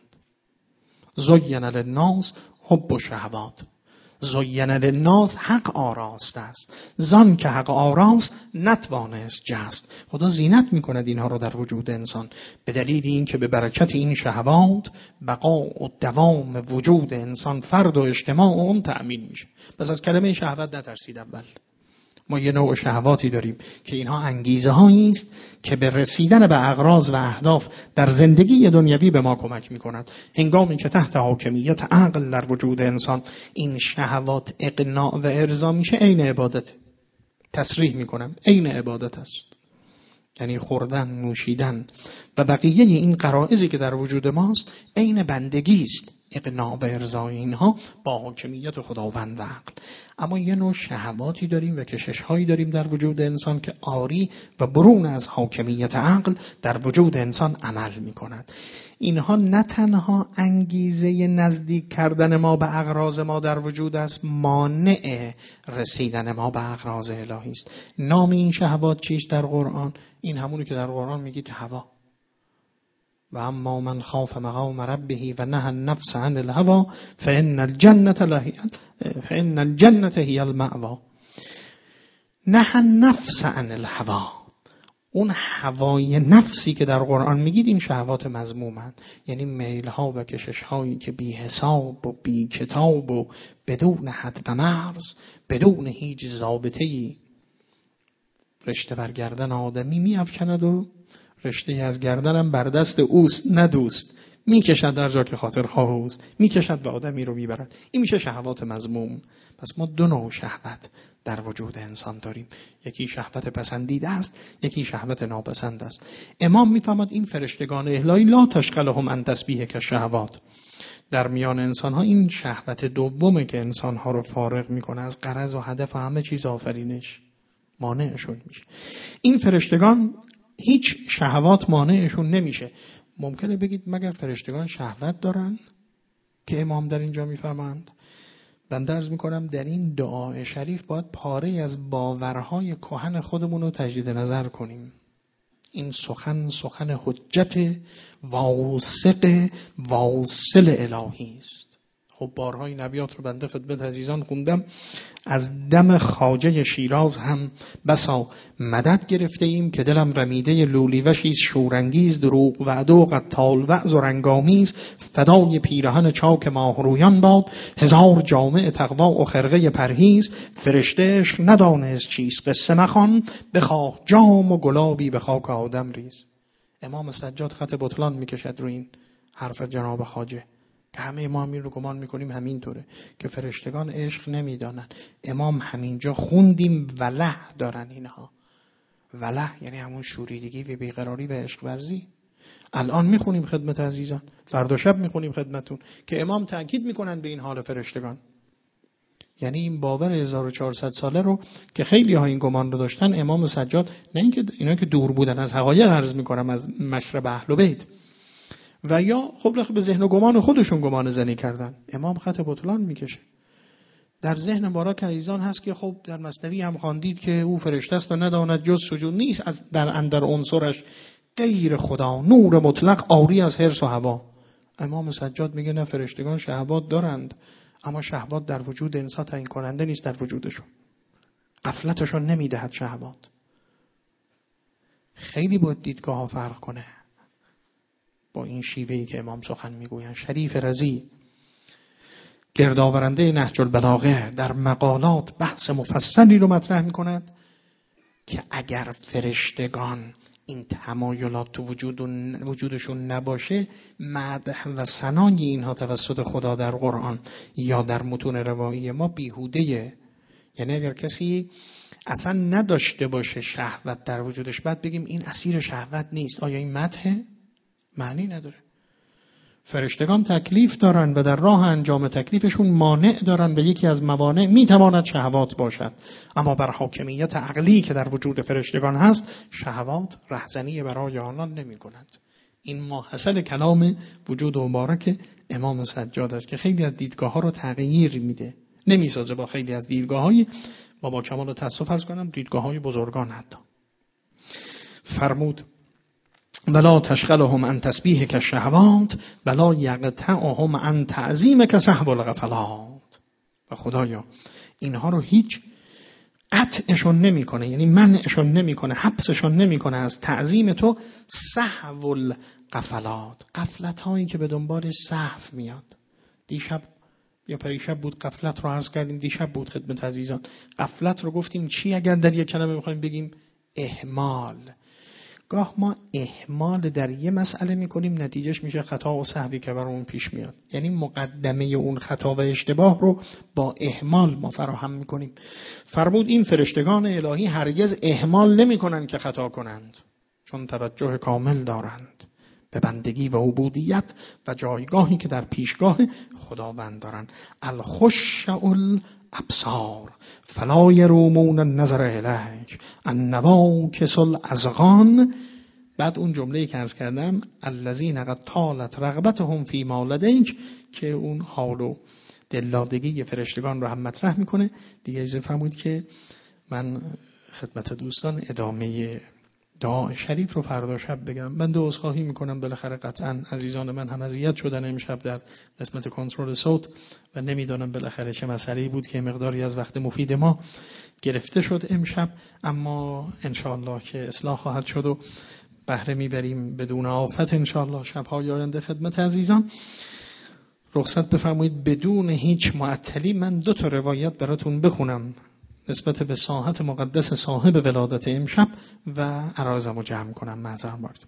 زین للناس حب الشهوات. زین للناس حق آراست است، زان که حق آراست نتوانست جست. خدا زینت میکند اینها رو در وجود انسان به دلیل این که به برکت این شهوات بقا و دوام وجود انسان، فرد و اجتماع اون تأمین میشه. پس از کلمه شهوت نترسید. اول ما یه نوع شهواتی داریم که اینها انگیزه هایی است که به رسیدن به اغراض و اهداف در زندگی دنیوی به ما کمک می‌کند. هنگامی که تحت حاکمیت عقل در وجود انسان این شهوات اقناع و ارضا میشه، عین عبادت. تصریح میکنم عین عبادت است. یعنی خوردن، نوشیدن و بقیه این غرایزی که در وجود ماست عین بندگی است. اقناع و ارضای اینها با حاکمیت خداوند و عقل. اما یه نوع شهواتی داریم و کشش‌هایی داریم در وجود انسان که آری و برون از حاکمیت عقل در وجود انسان عمل می‌کند. اینها نه تنها انگیزه نزدیک کردن ما به اغراض ما در وجود است، مانع رسیدن ما به اغراض الهی است. نام این شهوات چیست در قرآن؟ این همونی که در قرآن میگید هوا. و اما من خاف مقام ربه و نهى النفس عن الهوى فإن الجنة لهي فإن الجنة هي المأوى. نهى النفس عن الهوى. اون هوای نفسی که در قرآن میگید این شهوات مذمومن، یعنی میل ها و کشش هایی که بی حساب و بی کتاب و بدون حد و مرز، بدون هیچ ضابطه‌ای رشته بر گردن آدمی میافکند و رشته از گردنم بر دست اوست، نه دوست، میکشد در جا که خاطر خواه اوست، میکشد و آدمی رو میبرد. این میشه شهوات مذموم. پس ما دو نوع شهوت در وجود انسان داریم، یکی شهوت پسندیده است، یکی شهوت ناپسند است. امام میفهمد این فرشتگان الهی لا تشغلهم عن تسبیح کالشهوات، در میان انسان ها این شهوت دومه که انسان ها رو فارغ میکنه از غرض و هدف و همه چیز آفرینش، مانعشون میشه. این فرشتگان هیچ شهوات مانعشون نمیشه. ممکنه بگید مگر فرشتگان شهوت دارن که امام در اینجا میفرماند؟ بنده عرض میکنم در این دعای شریف باید پاره از باورهای کهن خودمون رو تجدید نظر کنیم. این سخن سخن حجت واثق واصل الهی است. خب بارهای نبیات رو بنده خدمت عزیزان خوندم، از دم خواجه شیراز هم بسا مدد گرفته ایم که دلم رمیده لولیوشی شورانگیز، دروغ وعده و قتال وعظ و رنگامیز، فدای پیرهن چاک ماهرویان باد، هزار جامع تقوا و خرقه پرهیز، فرشتهش ندانست چیست قصه مخوان، بخواه جام و گلابی به خاک آدم ریز. امام سجاد خط بطلان میکشد رو این حرف جناب خواجه که همه ما همین رو گمان میکنیم همینطوره که فرشتگان عشق نمیدانن. امام همینجا خوندیم وله دارن اینها. وله یعنی همون شوریدگی و بیقراری و عشق ورزی. الان میخونیم خدمت عزیزان، فردا شب میخونیم خدمتون که امام تاکید میکنن به این حال فرشتگان. یعنی این باور هزار و چهارصد ساله رو که خیلی ها این گمان رو داشتن، امام سجاد، نه اینکه اینا که دور بودن از حقایق عرض میکنم، از مشرب اهل بیت، و یا خب به ذهن و گمان خودشون گمان زنی کردن، امام خط بطلان میکشه. در ذهن مبارک عزیزان هست که خب در مثنوی هم خواندید که او فرشته است و نداند جز سجود نیست از در اندر عنصرش غیر خدا، نور مطلق عاری از حرص و هوا. امام سجاد میگه نه، فرشتگان شهوات دارند، اما شهوات در وجود انسان تعیین کننده نیست در وجودشون، غفلتشون نمیدهد شهوات. خیلی باید دیدگاه ها فرق کنه با این شیوهی که امام سخن میگویند. شریف رضی گردآورنده نهج البلاغه در مقالات بحث مفصلی رو مطرح میکند که اگر فرشتگان این تمایلات تو وجود وجودشون نباشه، مدح و ثنای اینها توسط خدا در قرآن یا در متون روایی ما بیهوده‌ایه. یعنی اگر کسی اصلا نداشته باشه شهوت در وجودش، بعد بگیم این اسیر شهوت نیست، آیا این مدحه؟ معنی نداره. فرشتگان تکلیف دارن و در راه انجام تکلیفشون مانع دارن و یکی از موانع میتواند شهوات باشد، اما بر حاکمیت عقلی که در وجود فرشتگان هست شهوات رهزنی برای آنان نمی کند. این ماحصل کلام وجود مبارک امام سجاد است که خیلی از دیدگاه ها رو تغییر میده، نمیسازه با خیلی از دیدگاه های با با کمال تأسف عرض کنم دیدگاه های بزرگان. حتی فرمود ولا تشغلهم عن تسبیح کالشهوات ولا یقطعهم عن تعظیم کسحب الغفلات. و خدایا اینها رو هیچ قطعشون نمیکنه، یعنی منعشون نمیکنه، حبسشون نمیکنه از تعظیم تو، سحب الغفلات، غفلت هایی که به دنبالش سهو میاد. دیشب یا پریشب بود غفلت رو عرض کردیم، دیشب بود خدمت عزیزان. غفلت رو گفتیم چی؟ اگر در یک کلمه بخوایم بگیم اهمال. گاه ما اهمال در یه مسئله میکنیم، نتیجهش میشه خطا و سهوی که برامون پیش میاد. یعنی مقدمه اون خطا و اشتباه رو با اهمال ما فراهم میکنیم. فرمود این فرشتگان الهی هرگز اهمال نمیکنن که خطا کنند، چون توجه کامل دارند به بندگی و عبودیت و جایگاهی که در پیشگاه خداوند دارند. الخشع الابصار فلا یرومون النظر الیک النواکس الاذقان. بعد اون جمله‌ای که عرض کردم الذین قد طالت رغبتهم فی ما لدیک، که اون حال و دلدادگی فرشتگان رو هم مطرح میکنه. دیگه اجازه فرمایید که من خدمت دوستان ادامه دعای شریف رو فردا شب بگم. من دو عذرخواهی میکنم، بالاخره قطعا عزیزان من هم اذیت شدن امشب در قسمت کنترل صوت و نمیدونم بالاخره چه مسئله‌ای بود که مقداری از وقت مفید ما گرفته شد امشب، اما انشاءالله که اصلاح خواهد شد و بهره میبریم بدون آفت انشاءالله شب‌های آینده. خدمت عزیزان رخصت بفرمایید بدون هیچ معطلی من دو تا روایت براتون بخونم نسبت به ساحت مقدس صاحب ولادت امشب و عرایضمو جمع کنم. معذرت می‌خوام.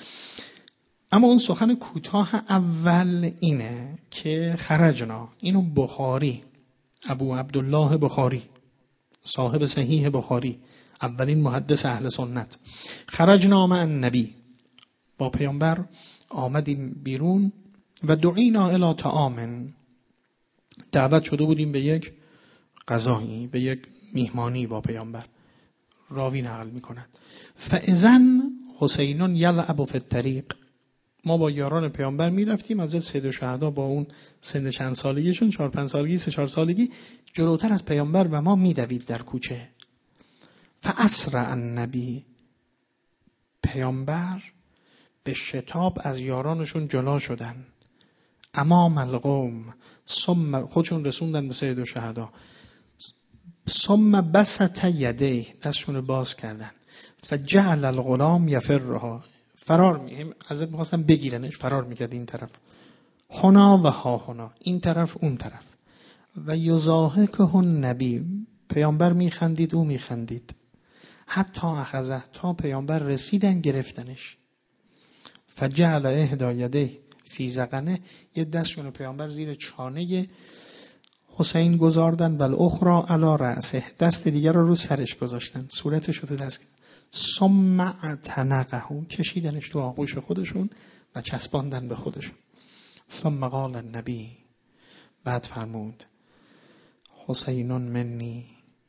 اما اون سخن کوتاه اول اینه که خرجنا، اینو بخاری، ابو عبدالله بخاری صاحب صحیح بخاری، اولین محدث اهل سنت، خرجنا مع النبی، با پیامبر آمدیم بیرون و دعینا الی طعام، دعوت شده بودیم به یک غذایی، به یک میهمانی با پیامبر. راوی نقل میکند فاذن حسین یلعب فی الطریق، ما با یاران پیامبر میرفتیم از سید شهدا با اون سن چند سالگیشون، چهار پنج سالگی سه چهار سالگی، جلوتر از پیامبر و ما میدوید در کوچه. فاسرع النبی، پیامبر به شتاب از یارانشون جلا شدن، امام القوم، ثم خودشون رسوندن به سید شهدا، ثم بسط یده، دستشون باز کردن، فجعل الغلام یفرها، فرار می ازت می‌خواستن بگیرنش، فرار می‌کرد این طرف، هنا و ها هنا، این طرف اون طرف، و یضاحکه النبی، پیامبر میخندید او میخندید، حتی اخذه، تا پیامبر رسیدن گرفتنش، فجعل احدا یده فی ذقنه، یه دستشون پیامبر زیر چانه حسین گذاردن، بل اخرى علی رأسه، دست دیگر رو رو سرش گذاشتن، صورتش رو تو دست گرفتن، ثم اعتنقه، کشیدنش تو آغوش خودشون و چسباندن به خودشون. ثم قال النبی، بعد فرمود حسین منی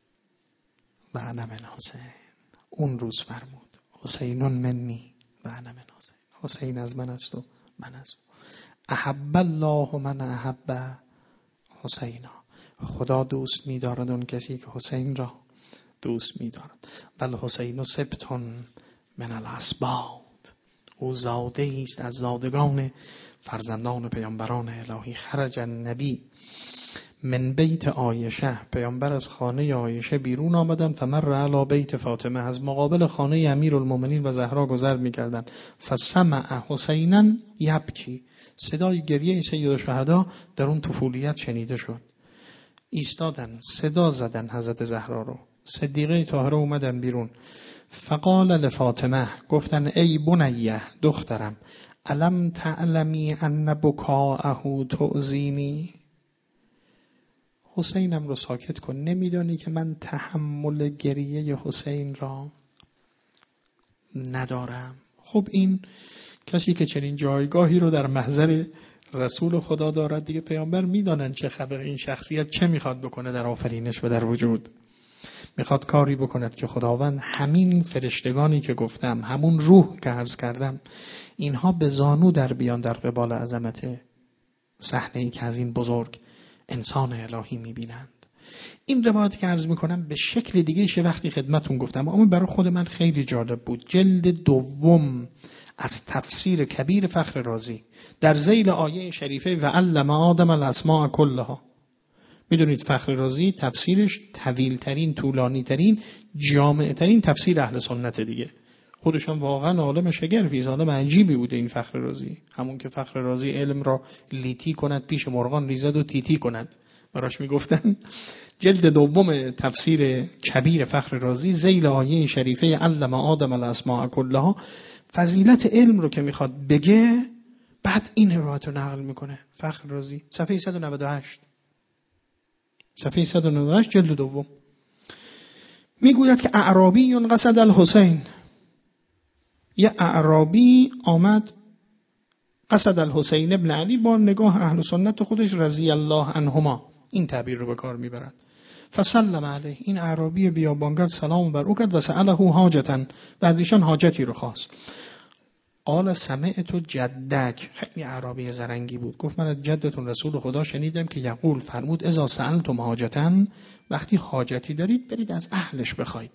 و انا من حسین، اون روز فرمود حسین منی و انا من حسین، حسین از من است و من از او. احب الله من احب حسینا، خدا دوست می‌دارد اون کسی که حسین را دوست می‌دارد. بل حسین سبتون من الاسباط، او زاده است از زادگان فرزندان پیامبران الهی. خرج النبی من بیت عایشه، پیامبر از خانه عایشه بیرون آمدن، فمر علی بیت فاطمه، از مقابل خانه امیرالمومنین و زهرا گذر می‌کردن، فسمع حسینا یبکی، صدای گریه سید الشهدا در اون طفولیت شنیده شد. ایستادن صدا زدن حضرت زهرا رو، صدیقه طاهره اومدن بیرون، فقال لفاطمه، گفتن ای بنیه، دخترم، الم تعلمی ان بکاءه تؤذینی، حسینم رو ساکت کن، نمیدانی که من تحمل گریه حسین را ندارم. خب این کسی که چنین جایگاهی رو در محضر رسول خدا دارد دیگه، پیامبر میدانن چه خبر، این شخصیت چه میخواد بکنه در آفرینش و در وجود، میخواد کاری بکند که خداوند همین فرشتگانی که گفتم، همون روح که عرض کردم، اینها به زانو در بیان در قبال عظمت صحنه‌ای که از این بزرگ انسان الهی میبینند. این روایت که عرض میکنم به شکل دیگه شه وقتی خدمتون گفتم، اما برای خود من خیلی جالب بود. جلد دوم از تفسیر کبیر فخر رازی در ذیل آیه شریفه و علم آدم الاسماء کلها، میدونید فخر رازی تفسیرش طویل ترین، طولانی ترین، جامع ترین تفسیر اهل سنت دیگه. خودشان واقعا عالم شگرفی، عالم عجیبی بوده این فخر رازی، همون که فخر رازی علم را لیتی کند پیش مرغان ریزد و تیتی کند، براش میگفتن. جلد دوم تفسیر کبیر فخر رازی ذیل آیه شریفه علم آدم الاسماء کلها، فضیلت علم رو که میخواد بگه، بعد این روایت رو نقل میکنه فخر رازی، صفحه صد و نود و هشت، صفحه صد و نود و هشت جلد دوم، میگوید که اعرابی قصد الحسین، یه اعرابی آمد قصد الحسین ابن علی، با نگاه اهل سنت خودش رضی الله عنهما این تعبیر رو به کار میبرد، فسلم علیه، این اعرابی بیابانگرد سلام بر او کرد و سأله حاجتن، و از ایشان حاجتی رو خواست. قال سمعت جدک، خیلی اعرابی زرنگی بود، گفت من از جدتون رسول خدا شنیدم که یقول، فرمود اذا سألتم حاجتن، وقتی حاجتی دارید برید از اهلش بخواید،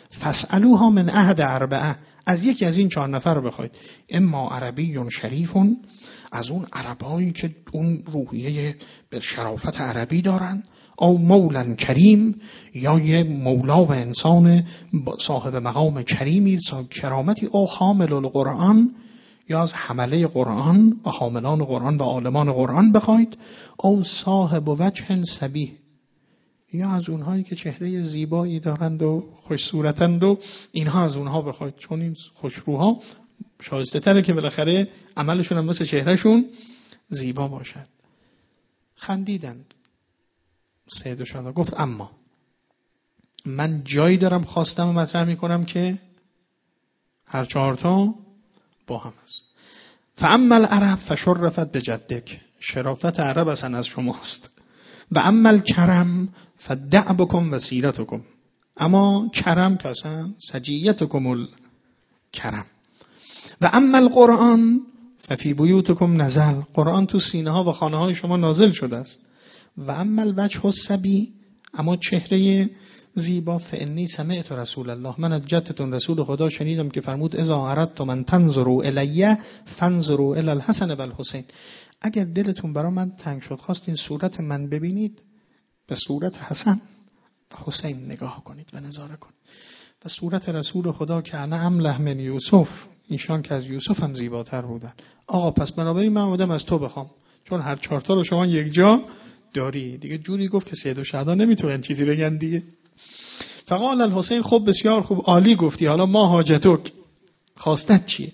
فاسألوها من احد اربعه، از یکی از این چهار نفر بخواید. اما عربی شریفون، از اون عربایی که اون روحیه به شرافت عربی دارن، او مولا کریم، یا یه مولا و انسان صاحب مقام کریمی، صاحب کرامتی، او حامل القرآن، یا از حمله قرآن و حاملان قرآن و عالمان قرآن بخواید، او صاحب وجه سبیح، یا از اونهایی که چهره زیبایی دارند و خوش صورتند و اینها از اونها بخواید، چون این خوشروها شایسته تره که بالاخره عملشون هم مثل چهرهشون زیبا باشد. خندیدند. سید شاه گفت اما من جایی دارم خواستم مطرح میکنم که هر چهارتا با هم است. فاما العرب فشرفت بجدک، شرافت عرب اصلا از شماست. و اما الکرم فدعبکم و سیرتکم، اما کرم که اصلا سجیتکم الکرم. و اما القرآن ففی بیوتکم نزل، قرآن تو سینه ها و خانه های شما نازل شده است. و اما الوجه السبی، اما چهره زیبا، فانی سمعت رسول الله، من از جدتون رسول خدا شنیدم که فرمود اذا اردتم ان تنظروا الی فانظروا الی الحسن و الحسین، اگر دلتون برای من تنگ شد خواستین صورت من ببینید، به صورت حسن و حسین نگاه کنید و نظاره کنید. و صورت رسول خدا که انا املح من یوسف، ایشان که از یوسف هم زیباتر بودن. آقا پس بنابراین من اومدم از تو بخوام، چون هر چهارتا رو شما یک جا داری دیگه. جوری گفت که سید الشهدا نمیتونن چیزی بگن دیگه. فقال الحسین خب بسیار خوب، عالی گفتی، حالا ما حاجتک، خواستت چیه؟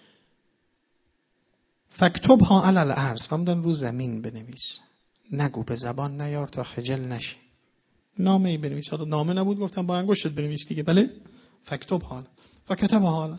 فکتبها علی الارض، فرمودن رو زمین بنویس، نگو به زبان نیار تا خجل نشی. نامه ای بنویس. حالا نامه نبود گفتم با انگشتت بنویس دیگه. بله فکتبها، فکتبها،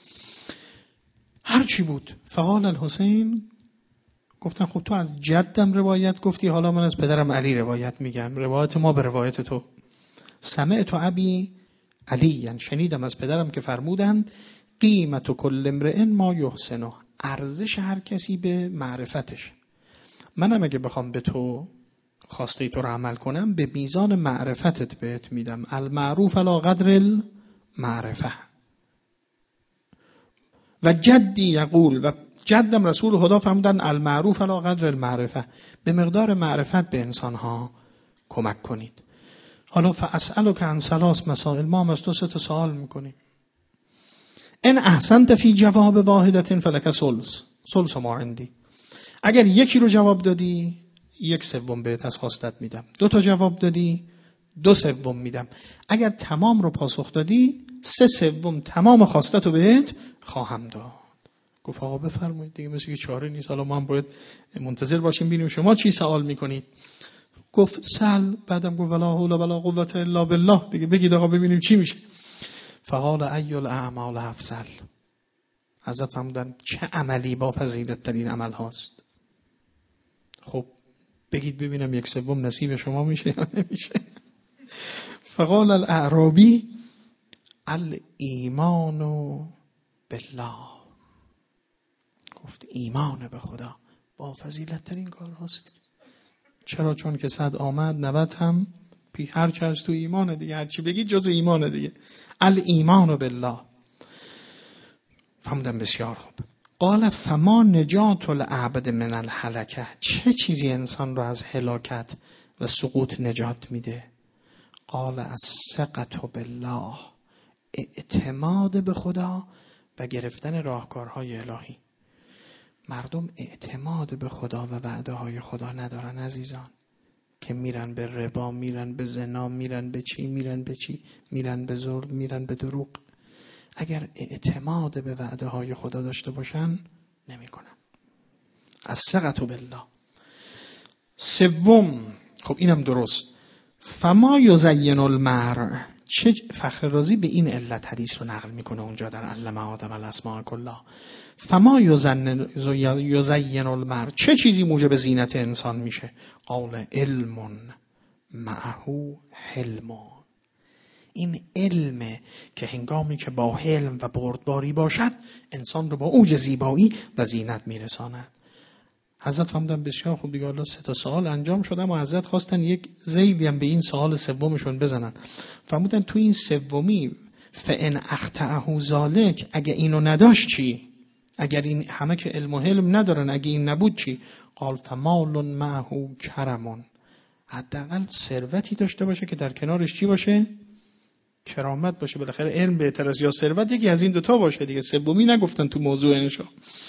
هر چی بود. فقال الحسین، گفتن خب تو از جدم روایت گفتی، حالا من از پدرم علی روایت میگم، روایت ما به روایت تو. سمعت ابی علی، یعنی شنیدم از پدرم که فرمودند قیمت کل امرئ ما یحسنه، ارزش هر کسی به معرفتش. منم اگه بخوام به تو خواسته تو رو عمل کنم، به میزان معرفتت بهت میدم. المعروف علی قدر المعرفه. و جدی یقول، و جدم رسول خدا فرمودن المعروف علی قدر المعرفه، به مقدار معرفت به انسانها کمک کنید. حالا فاسألک عن ثلاث مسائل، ما هم از تو سه تا سوال میکنیم. ان احسنت فی جواب واحدة فلک ثلث، ثلث ما عندی. اگر یکی رو جواب دادی یک سوم بهت از خواستت میدم، دو تا جواب دادی دو سوم میدم، اگر تمام رو پاسخ دادی سه سوم تمام خواستت رو بهت خواهم داد. گفت آقا بفرمایید دیگه، مثل که چاره نیست، حالا ما هم باید منتظر باشیم ببینیم شما چی سوال میکنید. گفت سل، بعدم گفت ولا حول ولا قوة الا بالله، دیگه بگید آقا ببینیم چی میشه. فقال ای الاعمال افضل، حضرت فرمودن چه عملی با فضیلت ترین عمل هاست؟ خب بگید ببینم یک سوم نصیب شما میشه یا نمیشه. فقال الاعرابی الایمان بالله، گفت ایمان به خدا با فضیلت ترین کار هاست. چرا؟ چون که صد آمد نود هم پی، هر چه از تو ایمانه دیگه، هر چی بگید جز ایمانه دیگه. الایمان بالله. فهمدم بسیار خوب. قال فما نجات العبد من الهلکه، چه چیزی انسان رو از هلاکت و سقوط نجات میده؟ قال الثقة بالله، اعتماد به خدا و گرفتن راهکارهای الهی. مردم اعتماد به خدا و وعده های خدا ندارن عزیزان، که میرن به ربا، میرن به زنا، میرن به چی، میرن به چی، میرن به ظلم، میرن به دروغ. اگر اعتماد به وعده های خدا داشته باشن نمیکنن. الثقة بالله. سوم، خب اینم درست، فما یزین المرء، چه فخر رازی به این علت حدیث رو نقل میکنه اونجا در علم آدم الاسماء کلها. فما یزین یزین المرء، چه چیزی موجب زینت انسان میشه؟ قال علم معه حلم، این علمه که هنگامی که با حلم و بردباری باشد انسان رو با اوج زیبایی و زینت میرساند. حضرت فرمودن بسیار خوب دیگه، حالا سه تا سوال انجام شده، اما حضرت خواستن یک ذیلی هم به این سوال سومشون بزنن. فرمودن تو این سومی فان اخطأه ذلک، اگه اینو نداشت چی؟ اگر این همه که علم و حلم ندارن، اگه این نبود چی؟ قال فمال معه کرمون، حداقل ثروتی داشته باشه که در کنارش چی باشه؟ کرامت باشه. بالاخره علم بهتر از یا ثروت، یکی از این دوتا باشه دیگه، سومی نگفتن تو موضوع انشا.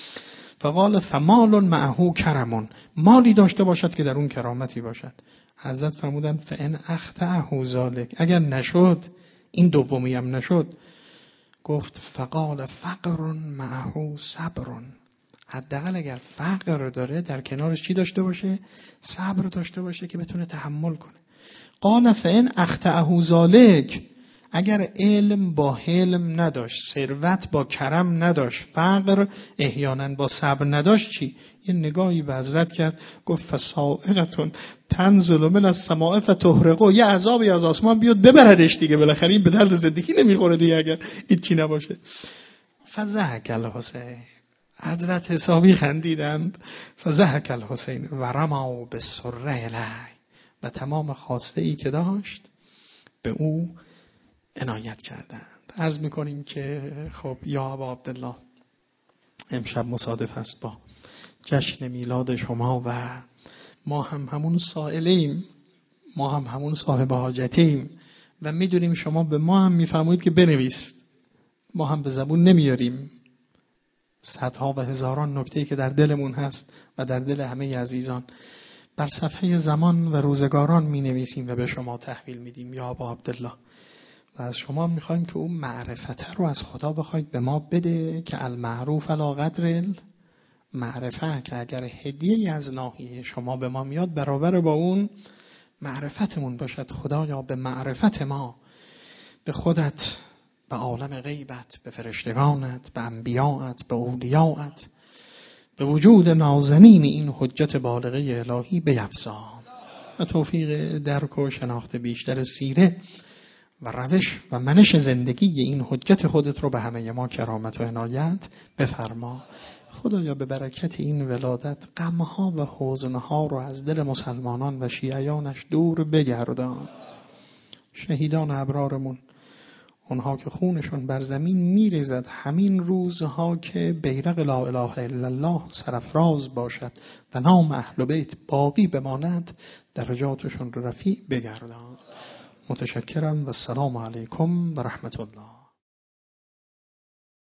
فقال فمال معه کرمون، مالی داشته باشد که در اون کرامتی باشد. حضرت فرمودن فان اخطأه ذلک، اگر نشد این دومی هم نشد، گفت فقال فقر معه صبر، حداقل اگر فقر داره در کنارش چی داشته باشه؟ صبر داشته باشه که بتونه تحمل کنه. قال فان اخطأه ذلک، اگر علم با حلم نداشت، ثروت با کرم نداشت، فقر احیانا با صبر نداشت چی؟ یه نگاهی به حضرت کرد، گفت فصاعقه تنزل من السماء فتحرقه، یه عذابی از آسمان بیاد ببردش دیگه، بالاخره این به درد زندگی نمیخوره دیگه اگر این چی نباشه. فضحک الحسین، حضرت حسابی خندیدند. فضحک الحسین و رموا بالسره الیه، و تمام خواسته ای که داشت به او عنایت کردند. عرض میکنیم که خب یا ابا عبدالله، امشب مصادف است با جشن میلاد شما و ما هم همون سائلیم، ما هم همون صاحب حاجتیم و میدونیم شما به ما هم میفرمایید که بنویس، ما هم به زبون نمیاریم صدها و هزاران نکته‌ای که در دلمون هست و در دل همه عزیزان بر صفحه زمان و روزگاران مینویسیم و به شما تحویل میدیم. یا ابا عبدالله، و از شما میخوایم که اون معرفت رو از خدا بخواید به ما بده که المعروف علی قدر معرفه، که اگر هدیه از ناحیه شما به ما میاد برابر با اون معرفتمون باشد. خدایا به معرفت ما، به خودت، به عالم غیبت، به فرشتگانت، به انبیاءت، به اولیاءت، به وجود نازنین این حجت بالغه الهی بیفزا و توفیق درک و شناخت بیشتر سیره و روش و منش زندگی این حجت خودت رو به همه ما کرامت و عنایت بفرما. خدایا به برکت این ولادت غمها و حزنها رو از دل مسلمانان و شیعیانش دور بگردان. شهیدان ابرارمون، اونها که خونشون بر زمین میریزد همین روزها که بیرق لا اله الا الله سرفراز باشد و نام اهل بیت باقی بماند، درجاتشون رو رفیع بگردان. متشکرم و السلام علیکم و رحمت الله.